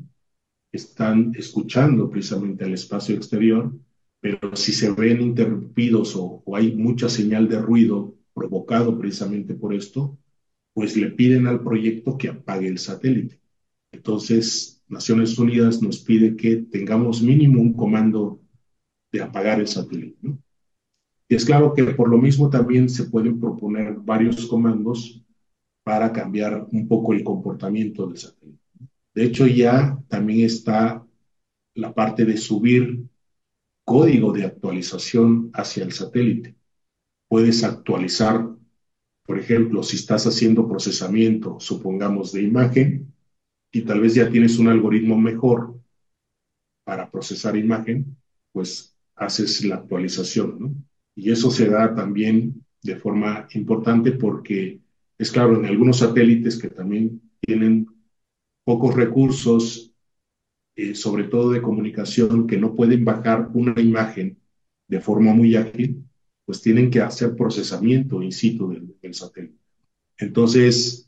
Están escuchando precisamente al espacio exterior, pero si se ven interrumpidos o hay mucha señal de ruido provocado precisamente por esto, pues le piden al proyecto que apague el satélite. Entonces, Naciones Unidas nos pide que tengamos mínimo un comando de apagar el satélite, ¿no? Y es claro que por lo mismo también se pueden proponer varios comandos para cambiar un poco el comportamiento del satélite. De hecho, ya también está la parte de subir código de actualización hacia el satélite. Puedes actualizar, por ejemplo, si estás haciendo procesamiento, supongamos, de imagen, y tal vez ya tienes un algoritmo mejor para procesar imagen, pues haces la actualización, ¿no? Y eso se da también de forma importante porque es claro, en algunos satélites que también tienen pocos recursos, sobre todo de comunicación, que no pueden bajar una imagen de forma muy ágil, pues tienen que hacer procesamiento in situ del satélite. Entonces,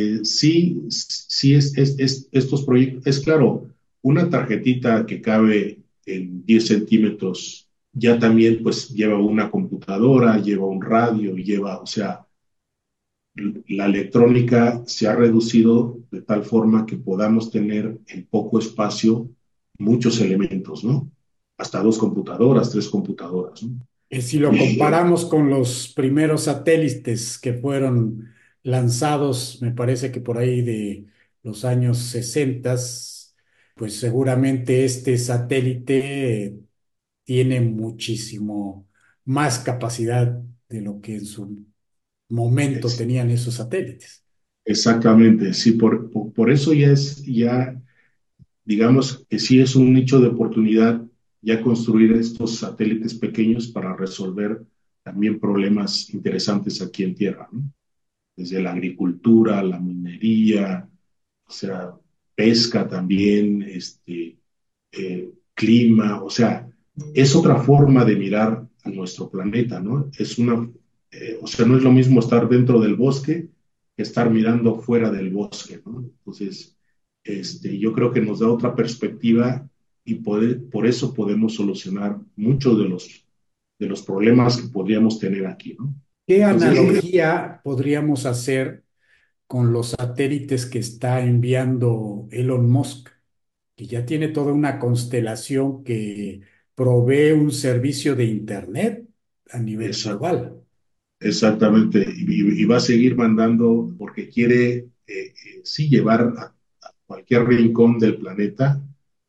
sí estos proyectos, es claro, una tarjetita que cabe en 10 centímetros ya también pues lleva una computadora, lleva un radio, lleva, o sea, la electrónica se ha reducido de tal forma que podamos tener en poco espacio muchos elementos, ¿no? Hasta dos computadoras, tres computadoras, ¿no? Si lo comparamos con los primeros satélites que fueron lanzados, me parece que por ahí de los años 60, pues seguramente este satélite tiene muchísimo más capacidad de lo que en su momento Es, tenían esos satélites. exactamente, sí, por eso ya digamos que sí es un nicho de oportunidad ya construir estos satélites pequeños para resolver también problemas interesantes aquí en tierra, ¿no? Desde la agricultura, la minería, o sea, pesca también, clima, o sea, es otra forma de mirar a nuestro planeta, ¿no? O sea, no es lo mismo estar dentro del bosque que estar mirando fuera del bosque, ¿no? Entonces, yo creo que nos da otra perspectiva y por eso podemos solucionar muchos de los problemas que podríamos tener aquí, ¿no? ¿Qué Entonces, analogía podríamos hacer con los satélites que está enviando Elon Musk, que ya tiene toda una constelación que provee un servicio de Internet a nivel esa, global? exactamente, y va a seguir mandando porque quiere, sí, llevar a cualquier rincón del planeta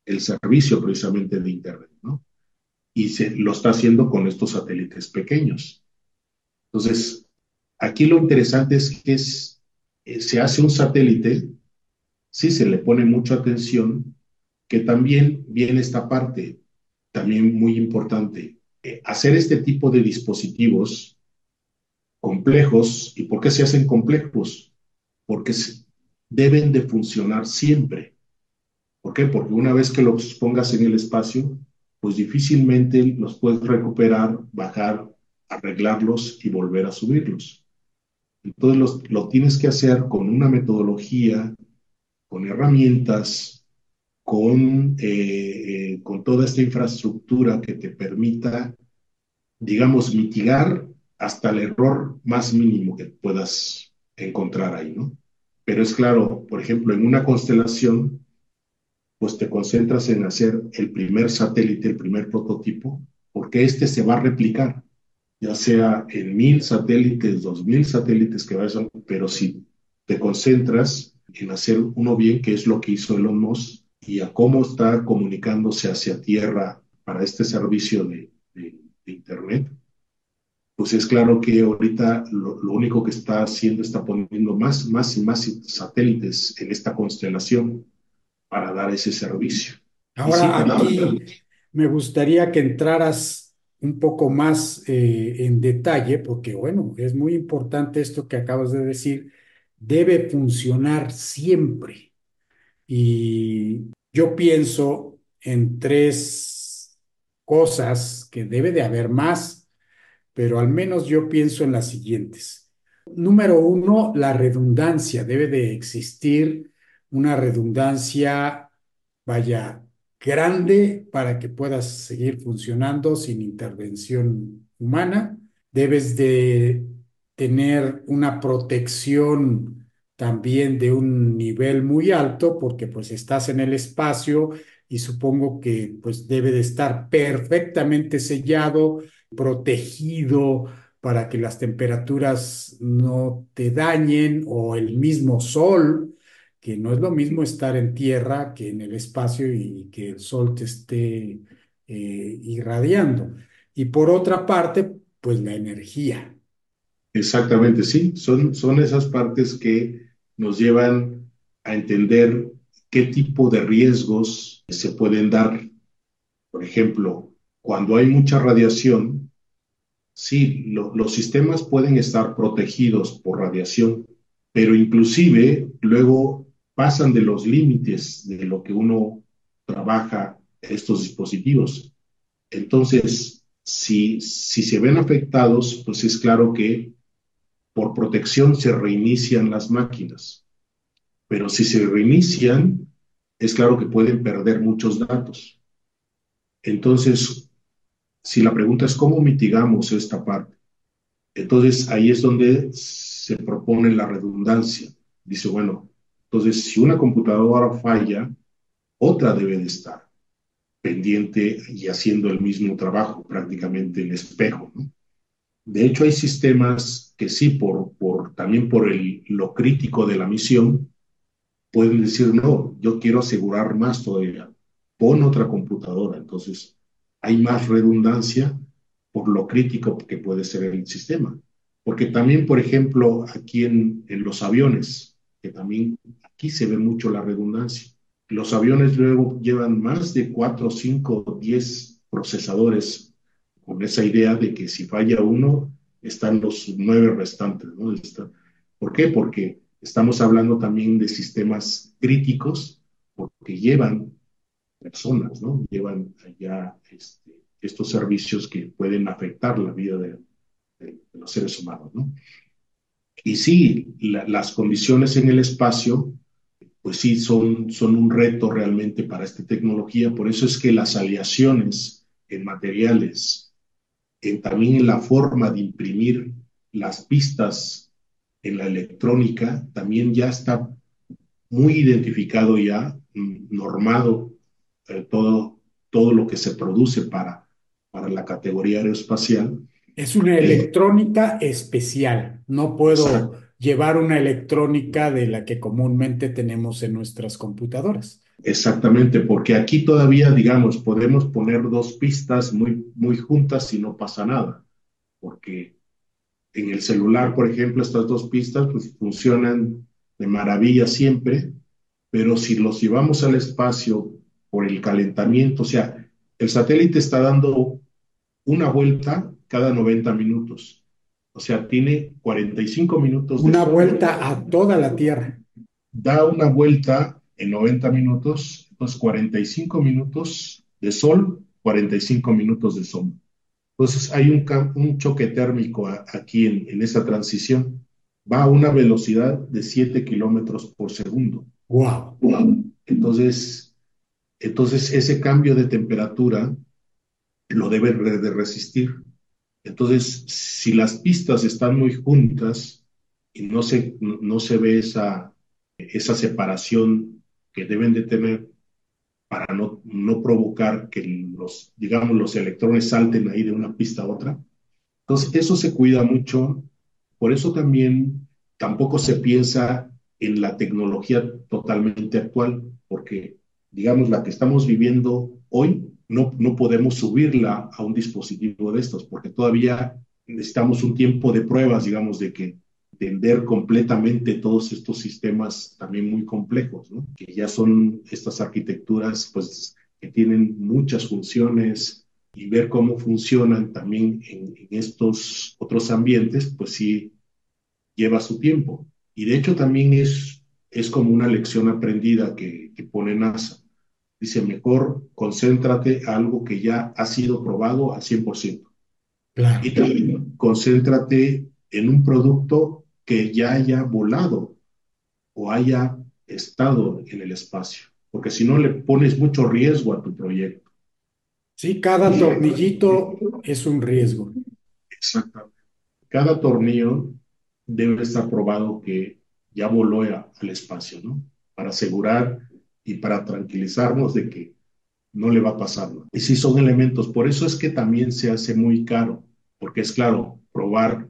el servicio precisamente de Internet, ¿no? Y lo está haciendo con estos satélites pequeños. Entonces, aquí lo interesante es que se hace un satélite, sí se le pone mucha atención, que también viene esta parte, también muy importante, hacer este tipo de dispositivos complejos. ¿Y por qué se hacen complejos? Porque deben de funcionar siempre. ¿Por qué? Porque una vez que los pongas en el espacio, pues difícilmente los puedes recuperar, bajar, arreglarlos y volver a subirlos. Entonces lo tienes que hacer con una metodología, con herramientas, con toda esta infraestructura que te permita, digamos, mitigar hasta el error más mínimo que puedas encontrar ahí, ¿no? Pero es claro, por ejemplo, en una constelación, pues te concentras en hacer el primer satélite, el primer prototipo, porque este se va a replicar, ya sea en 1,000 satélites, 2,000 satélites que vayas a, pero si te concentras en hacer uno bien, que es lo que hizo Elon Musk, y a cómo está comunicándose hacia Tierra para este servicio de Internet, pues es claro que ahorita lo único que está haciendo está poniendo más y más satélites en esta constelación para dar ese servicio. Y sí, Ahora aquí también, me gustaría que entraras un poco más en detalle, porque bueno, es muy importante esto que acabas de decir, debe funcionar siempre. Y yo pienso en tres cosas que debe de haber más, pero al menos yo pienso en las siguientes. Número uno, la redundancia. Debe de existir una redundancia, vaya, grande para que puedas seguir funcionando sin intervención humana. Debes de tener una protección también de un nivel muy alto porque pues estás en el espacio y supongo que pues debe de estar perfectamente sellado, protegido para que las temperaturas no te dañen o el mismo sol, que no es lo mismo estar en tierra que en el espacio y que el sol te esté irradiando. Y por otra parte, pues la energía. exactamente, sí, son esas partes que nos llevan a entender qué tipo de riesgos se pueden dar. Por ejemplo, cuando hay mucha radiación, sí, los sistemas pueden estar protegidos por radiación, pero inclusive luego pasan de los límites de lo que uno trabaja estos dispositivos. Entonces, si se ven afectados, pues es claro que por protección se reinician las máquinas, pero si se reinician, es claro que pueden perder muchos datos. Entonces, si la pregunta es cómo mitigamos esta parte, entonces ahí es donde se propone la redundancia. Dice, bueno, entonces si una computadora falla, otra debe de estar pendiente y haciendo el mismo trabajo, prácticamente el espejo, ¿no? De hecho, hay sistemas que sí, también por lo crítico de la misión, pueden decir, no, yo quiero asegurar más todavía, pon otra computadora. Entonces, hay más redundancia por lo crítico que puede ser el sistema. Porque también, por ejemplo, aquí en los aviones, que también aquí se ve mucho la redundancia. Los aviones luego llevan más de 4, 5, 10 procesadores con esa idea de que si falla uno, están los 9 restantes, ¿no? ¿Por qué? Porque estamos hablando también de sistemas críticos, porque llevan personas, ¿no? Llevan allá estos servicios que pueden afectar la vida de los seres humanos, ¿no? Y sí, las condiciones en el espacio, pues sí, son un reto realmente para esta tecnología. Por eso es que las aleaciones en materiales, también en la forma de imprimir las pistas en la electrónica, también ya está muy identificado ya, normado, todo lo que se produce para la categoría aeroespacial. Es una Eh, electrónica especial. No puedo exact, llevar una electrónica de la que comúnmente tenemos en nuestras computadoras. Exactamente, porque aquí todavía, digamos, podemos poner dos pistas muy juntas y no pasa nada, porque en el celular, por ejemplo, estas dos pistas pues, funcionan de maravilla siempre, pero si los llevamos al espacio por el calentamiento, o sea, el satélite está dando una vuelta cada 90 minutos, o sea, tiene 45 minutos de Una sol, vuelta a toda la Tierra. da una vuelta en 90 minutos, entonces 45 minutos de sol, 45 minutos de sombra. Entonces hay un choque térmico aquí en esa transición. Va a una velocidad de 7 kilómetros por segundo. Wow. Entonces, entonces ese cambio de temperatura lo debe de resistir. Entonces, si las pistas están muy juntas y no se ve esa separación que deben de tener para no provocar que digamos, los electrones salten ahí de una pista a otra, entonces, eso se cuida mucho. Por eso también tampoco se piensa en la tecnología totalmente actual, porque, digamos, la que estamos viviendo hoy, no podemos subirla a un dispositivo de estos, porque todavía necesitamos un tiempo de pruebas, digamos, de que entender completamente todos estos sistemas también muy complejos, ¿no? Que ya son estas arquitecturas, pues, que tienen muchas funciones y ver cómo funcionan también en estos otros ambientes, pues sí lleva su tiempo. Y de hecho también es como una lección aprendida que pone NASA. Dice, mejor concéntrate a algo que ya ha sido probado al 100%. Claro. Y también concéntrate en un producto que ya haya volado o haya estado en el espacio, porque si no le pones mucho riesgo a tu proyecto. Sí, cada tornillito es un riesgo. Exactamente. Cada tornillo debe estar probado que ya voló al espacio, ¿no? Para asegurar y para tranquilizarnos de que no le va a pasar nada. Y si son elementos, por eso es que también se hace muy caro, porque es claro, probar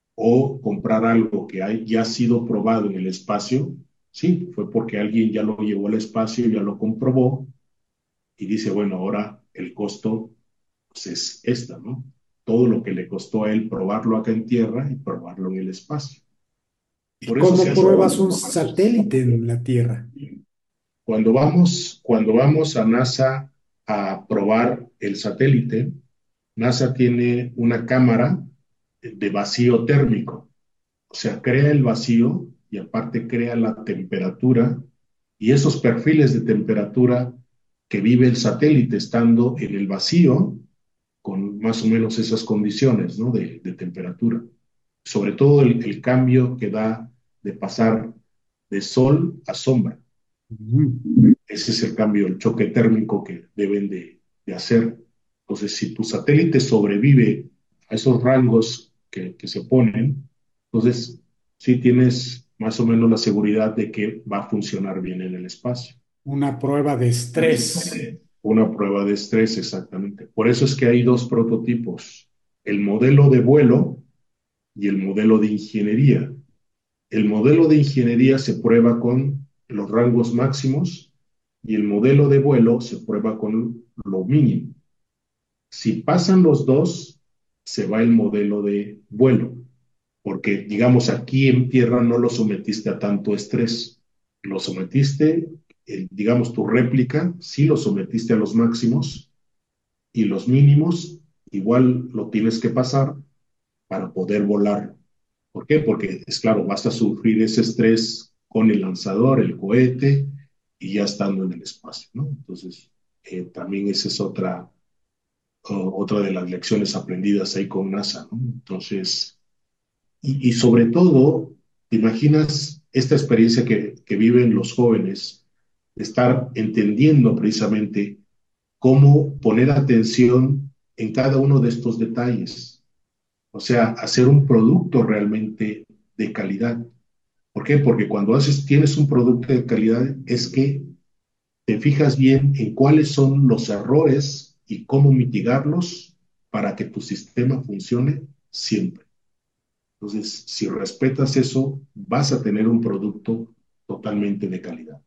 o comprar algo que ya ha sido probado en el espacio, sí, fue porque alguien ya lo llevó al espacio, ya lo comprobó y dice, bueno, ahora el costo pues, es esta, ¿no? Todo lo que le costó a él probarlo acá en tierra y probarlo en el espacio. ¿Y Por eso se cómo hace. pruebas un satélite en la Tierra? Cuando vamos a NASA a probar el satélite, NASA tiene una cámara de vacío térmico, o sea, crea el vacío y aparte crea la temperatura y esos perfiles de temperatura que vive el satélite estando en el vacío con más o menos esas condiciones, ¿no? de temperatura. Sobre todo el cambio que da de pasar de sol a sombra. Ujú. Ese es el cambio, el choque térmico que deben de hacer. Entonces, si tu satélite sobrevive a esos rangos que se ponen, entonces sí tienes más o menos la seguridad de que va a funcionar bien en el espacio. Una prueba de estrés. Una prueba de estrés, exactamente. Por eso es que hay dos prototipos, el modelo de vuelo y el modelo de ingeniería. El modelo de ingeniería se prueba con los rangos máximos y el modelo de vuelo se prueba con lo mínimo. Si pasan los dos, se va el modelo de vuelo, porque digamos aquí en tierra no lo sometiste a tanto estrés, lo sometiste, digamos tu réplica, sí lo sometiste a los máximos y los mínimos igual lo tienes que pasar para poder volar. ¿Por qué? Porque es claro, vas a sufrir ese estrés con el lanzador, el cohete y ya estando en el espacio, ¿no? Entonces, también esa es otra de las lecciones aprendidas ahí con NASA, ¿no? Entonces, y sobre todo, ¿te imaginas esta experiencia que viven los jóvenes, de estar entendiendo precisamente cómo poner atención en cada uno de estos detalles? O sea, hacer un producto realmente de calidad. ¿Por qué? Porque cuando tienes un producto de calidad es que te fijas bien en cuáles son los errores y cómo mitigarlos para que tu sistema funcione siempre. Entonces, si respetas eso, vas a tener un producto totalmente de calidad.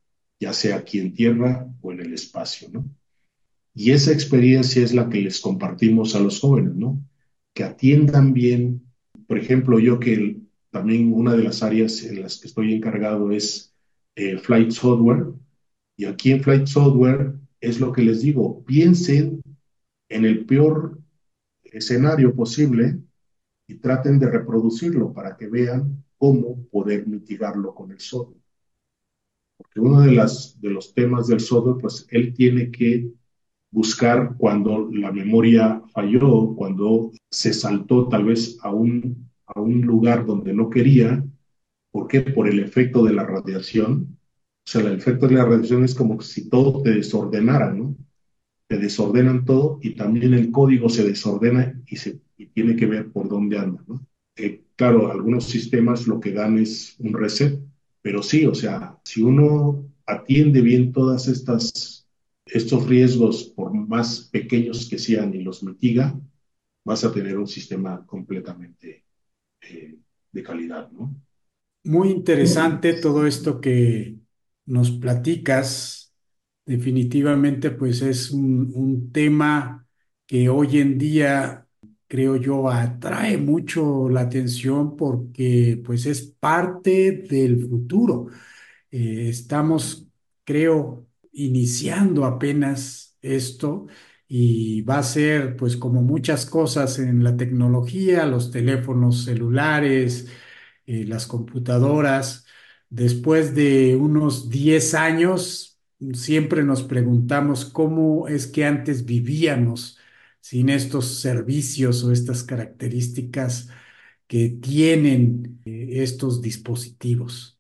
ya sea aquí en tierra o en el espacio, ¿no? Y esa experiencia es la que les compartimos a los jóvenes, ¿no? Que atiendan bien. Por ejemplo, yo que también una de las áreas en las que estoy encargado es Flight Software. Y aquí en Flight Software es lo que les digo, piensen en el peor escenario posible y traten de reproducirlo para que vean cómo poder mitigarlo con el software. Porque uno de los temas del software, pues él tiene que buscar cuando la memoria falló, cuando se saltó tal vez a un lugar donde no quería. ¿Por qué? Por el efecto de la radiación. O sea, el efecto de la radiación es como si todo te desordenara, ¿no? Te desordenan todo y también el código se desordena y tiene que ver por dónde anda, ¿no? Claro, algunos sistemas lo que dan es un reset, pero sí, o sea, si uno atiende bien todas estos riesgos, por más pequeños que sean, y los mitiga, vas a tener un sistema completamente eh, de calidad, ¿no? Muy interesante todo esto que nos platicas. Definitivamente, pues es un tema que hoy en día, creo yo, atrae mucho la atención porque pues es parte del futuro. Estamos, creo, iniciando apenas esto y va a ser, pues como muchas cosas en la tecnología, los teléfonos celulares, las computadoras. Después de unos 10 años, siempre nos preguntamos cómo es que antes vivíamos sin estos servicios o estas características que tienen estos dispositivos.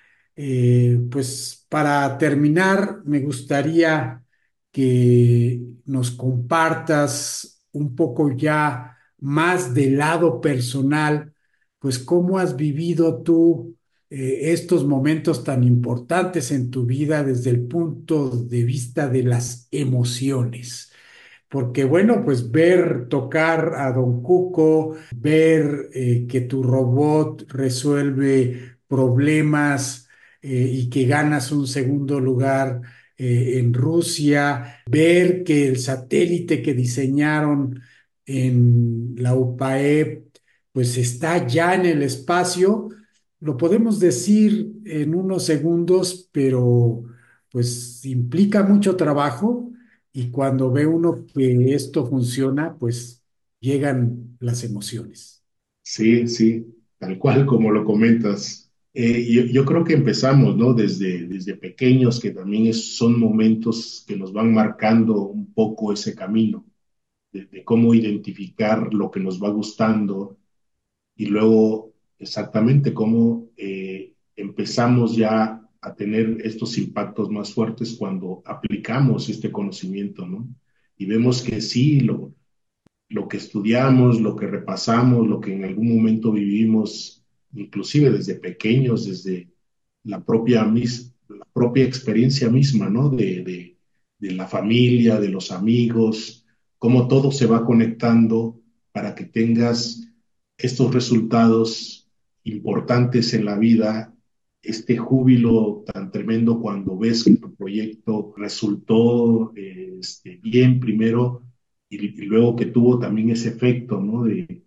Pues para terminar, me gustaría que nos compartas un poco ya más del lado personal, pues cómo has vivido tú estos momentos tan importantes en tu vida desde el punto de vista de las emociones. Porque bueno, pues ver tocar a Don Cuco, ver que tu robot resuelve problemas y que ganas un segundo lugar en Rusia, ver que el satélite que diseñaron en la UPAE pues está ya en el espacio, lo podemos decir en unos segundos, pero pues implica mucho trabajo y cuando ve uno que esto funciona, pues llegan las emociones. Sí, sí, tal cual como lo comentas. Yo creo que empezamos, ¿no? Desde pequeños, que también son momentos que nos van marcando un poco ese camino, de cómo identificar lo que nos va gustando y luego exactamente cómo empezamos ya a tener estos impactos más fuertes cuando aplicamos este conocimiento, ¿no? Y vemos que sí, lo que estudiamos, lo que repasamos, lo que en algún momento vivimos, inclusive desde pequeños, desde la propia experiencia misma, ¿no? De la familia, de los amigos, cómo todo se va conectando para que tengas estos resultados importantes en la vida, este júbilo tan tremendo cuando ves que tu proyecto resultó bien primero y luego que tuvo también ese efecto, ¿no?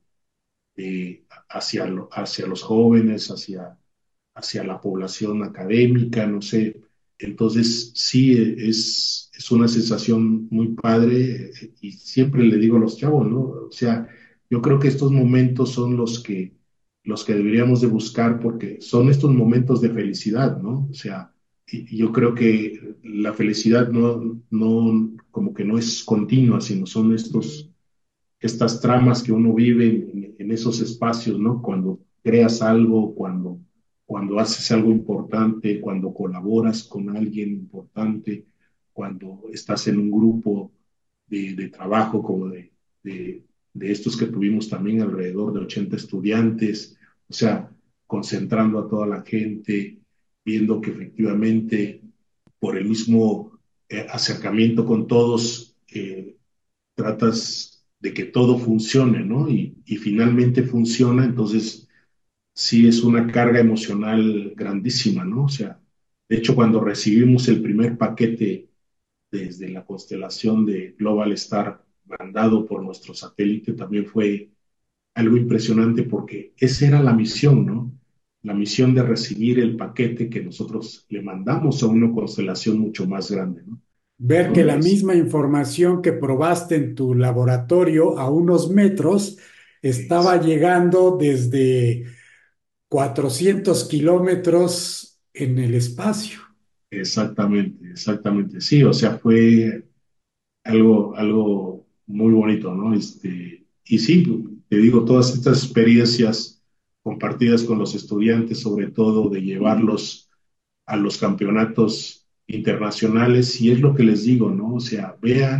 Hacia los jóvenes, hacia la población académica, no sé. Entonces, sí, es una sensación muy padre y siempre le digo a los chavos, ¿no? O sea, yo creo que estos momentos son los que deberíamos de buscar porque son estos momentos de felicidad, ¿no? O sea, y yo creo que la felicidad como que no es continua, sino son estas tramas que uno vive en esos espacios, ¿no? Cuando creas algo, cuando haces algo importante, cuando colaboras con alguien importante, cuando estás en un grupo de trabajo como de estos que tuvimos también alrededor de 80 estudiantes, o sea, concentrando a toda la gente, viendo que efectivamente por el mismo acercamiento con todos, tratas de que todo funcione, ¿no? Y finalmente funciona, entonces sí es una carga emocional grandísima, ¿no? O sea, De hecho, cuando recibimos el primer paquete desde la constelación de Global Star mandado por nuestro satélite, también fue algo impresionante porque esa era la misión, ¿no? La misión de recibir el paquete que nosotros le mandamos a una constelación mucho más grande, ¿no? Ver que la Donde es, misma información que probaste en tu laboratorio a unos metros estaba es llegando desde 400 kilómetros en el espacio. exactamente, exactamente, sí, o sea, fue algo muy bonito, ¿no? Y sí, te digo, todas estas experiencias compartidas con los estudiantes, sobre todo de llevarlos a los campeonatos internacionales, y es lo que les digo, ¿no? O sea,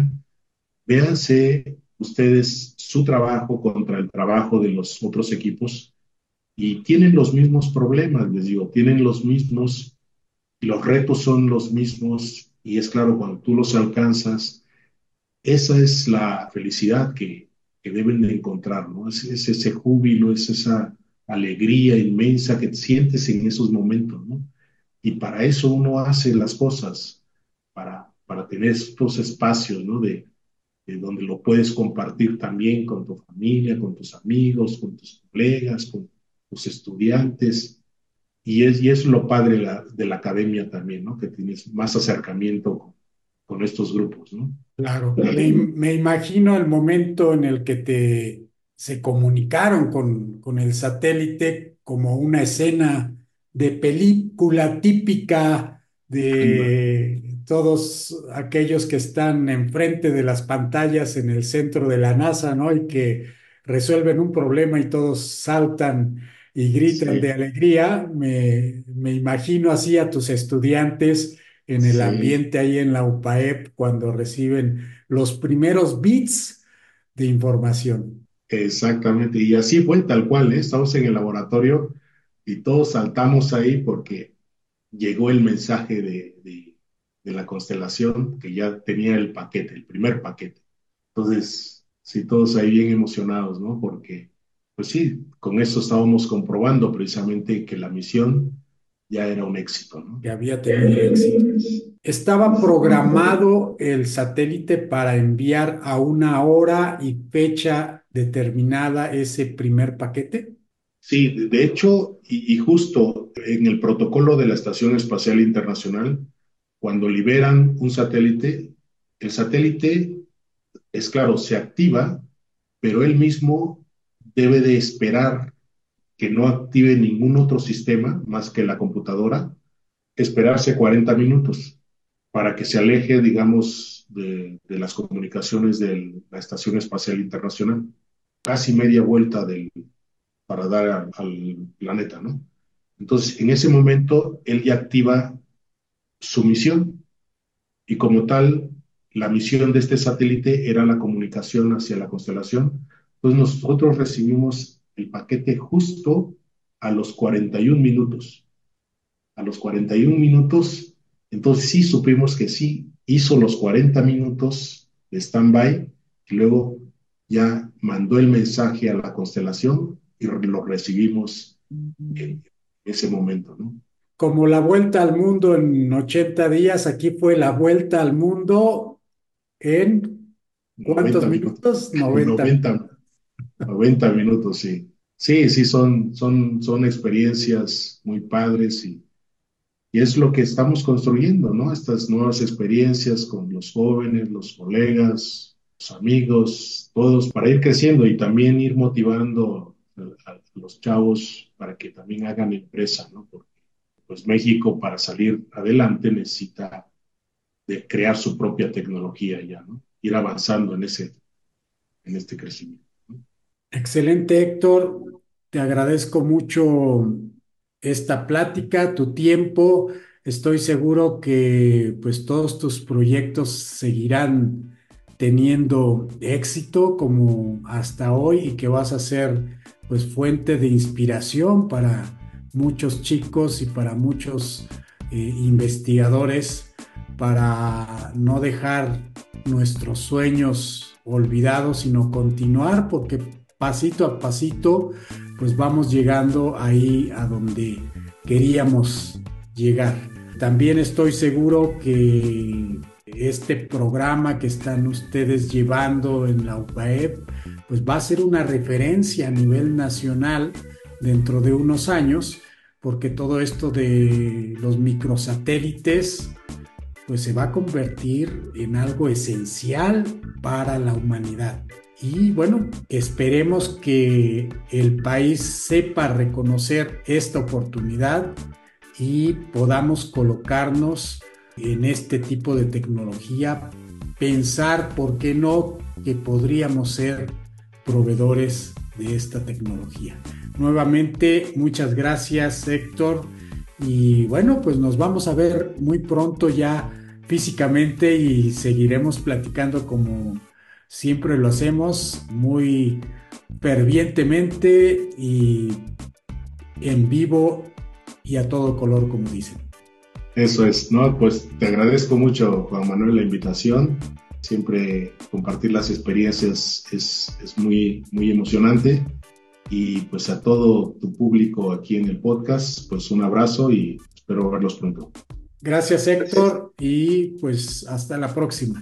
véanse ustedes su trabajo contra el trabajo de los otros equipos y tienen los mismos problemas, les digo, tienen los mismos, los retos son los mismos, y es claro, cuando tú los alcanzas, esa es la felicidad que deben de encontrar, ¿no? Es ese júbilo, es esa alegría inmensa que sientes en esos momentos, ¿no? Y para eso uno hace las cosas, para tener estos espacios, ¿no? De donde lo puedes compartir también con tu familia, con tus amigos, con tus colegas, con tus estudiantes. Y es lo padre de la academia también, ¿no? Que tienes más acercamiento con estos grupos, ¿no? Claro, me imagino el momento en el que se comunicaron con el satélite como una escena de película típica de todos aquellos que están enfrente de las pantallas en el centro de la NASA, ¿no? Y que resuelven un problema y todos saltan y gritan de Sí, alegría. Me imagino así a tus estudiantes en el sí, ambiente ahí en la UPAEP cuando reciben los primeros bits de información. exactamente. Y así fue tal cual, ¿eh? Estamos en el laboratorio y todos saltamos ahí porque llegó el mensaje de la constelación que ya tenía el paquete, el primer paquete. Entonces, sí, todos ahí bien emocionados, ¿no? Porque, pues sí, con eso estábamos comprobando precisamente que la misión ya era un éxito, ¿no? Que había tenido éxito. Estaba programado el satélite para enviar a una hora y fecha determinada ese primer paquete. Sí, de hecho, y justo en el protocolo de la Estación Espacial Internacional, cuando liberan un satélite, el satélite, es claro, se activa, pero él mismo debe de esperar que no active ningún otro sistema más que la computadora, esperarse 40 minutos para que se aleje, digamos, de las comunicaciones de la Estación Espacial Internacional. Casi media vuelta para dar al planeta, ¿no? Entonces, en ese momento, él ya activa su misión y como tal, la misión de este satélite era la comunicación hacia la constelación. Entonces, nosotros recibimos el paquete justo a los 41 minutos. A los 41 minutos, entonces sí supimos que sí hizo los 40 minutos de stand-by y luego ya mandó el mensaje a la constelación y lo recibimos en ese momento, ¿no? Como la vuelta al mundo en 80 días, aquí fue la vuelta al mundo en ¿cuántos 90 minutos, minutos? 90. 90, 90 minutos, sí. Sí, sí, son experiencias muy padres y es lo que estamos construyendo, ¿no? Estas nuevas experiencias con los jóvenes, los colegas, los amigos, todos, para ir creciendo y también ir motivando a los chavos para que también hagan empresa, ¿no? Porque pues México para salir adelante necesita de crear su propia tecnología ya, ¿no? Ir avanzando en este crecimiento, ¿no? Excelente, Héctor. Te agradezco mucho esta plática, tu tiempo. Estoy seguro que pues todos tus proyectos seguirán teniendo éxito como hasta hoy y que vas a ser pues fuente de inspiración para muchos chicos y para muchos investigadores para no dejar nuestros sueños olvidados, sino continuar porque pasito a pasito, pues vamos llegando ahí a donde queríamos llegar. También estoy seguro que este programa que están ustedes llevando en la UPAEP, pues va a ser una referencia a nivel nacional dentro de unos años, porque todo esto de los microsatélites, pues se va a convertir en algo esencial para la humanidad. Y bueno, esperemos que el país sepa reconocer esta oportunidad y podamos colocarnos en este tipo de tecnología, pensar, ¿por qué no?, que podríamos ser proveedores de esta tecnología. Nuevamente, muchas gracias, Héctor. Y bueno, pues nos vamos a ver muy pronto ya físicamente y seguiremos platicando como siempre lo hacemos, muy fervientemente y en vivo y a todo color, como dicen. Eso es, ¿no? Pues te agradezco mucho, Juan Manuel, la invitación. Siempre compartir las experiencias es muy, muy emocionante. Y pues a todo tu público aquí en el podcast, pues un abrazo y espero verlos pronto. Gracias, Héctor, y pues hasta la próxima.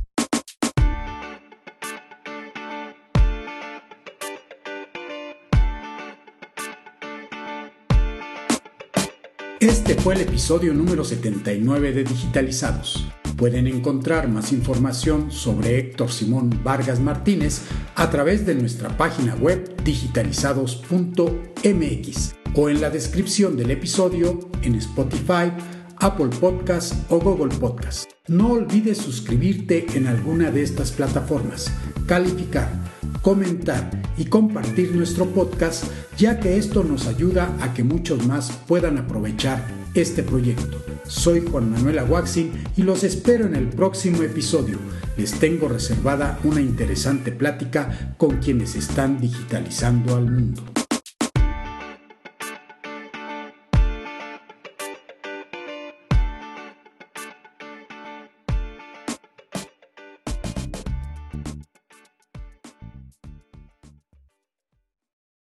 Este fue el episodio número 79 de Digitalizados. Pueden encontrar más información sobre Héctor Simón Vargas Martínez a través de nuestra página web digitalizados.mx o en la descripción del episodio en Spotify, Apple Podcast o Google Podcast. No olvides suscribirte en alguna de estas plataformas, calificar, comentar y compartir nuestro podcast, ya que esto nos ayuda a que muchos más puedan aprovechar este proyecto. Soy Juan Manuel Aguaxin y los espero en el próximo episodio. Les tengo reservada una interesante plática con quienes están digitalizando al mundo.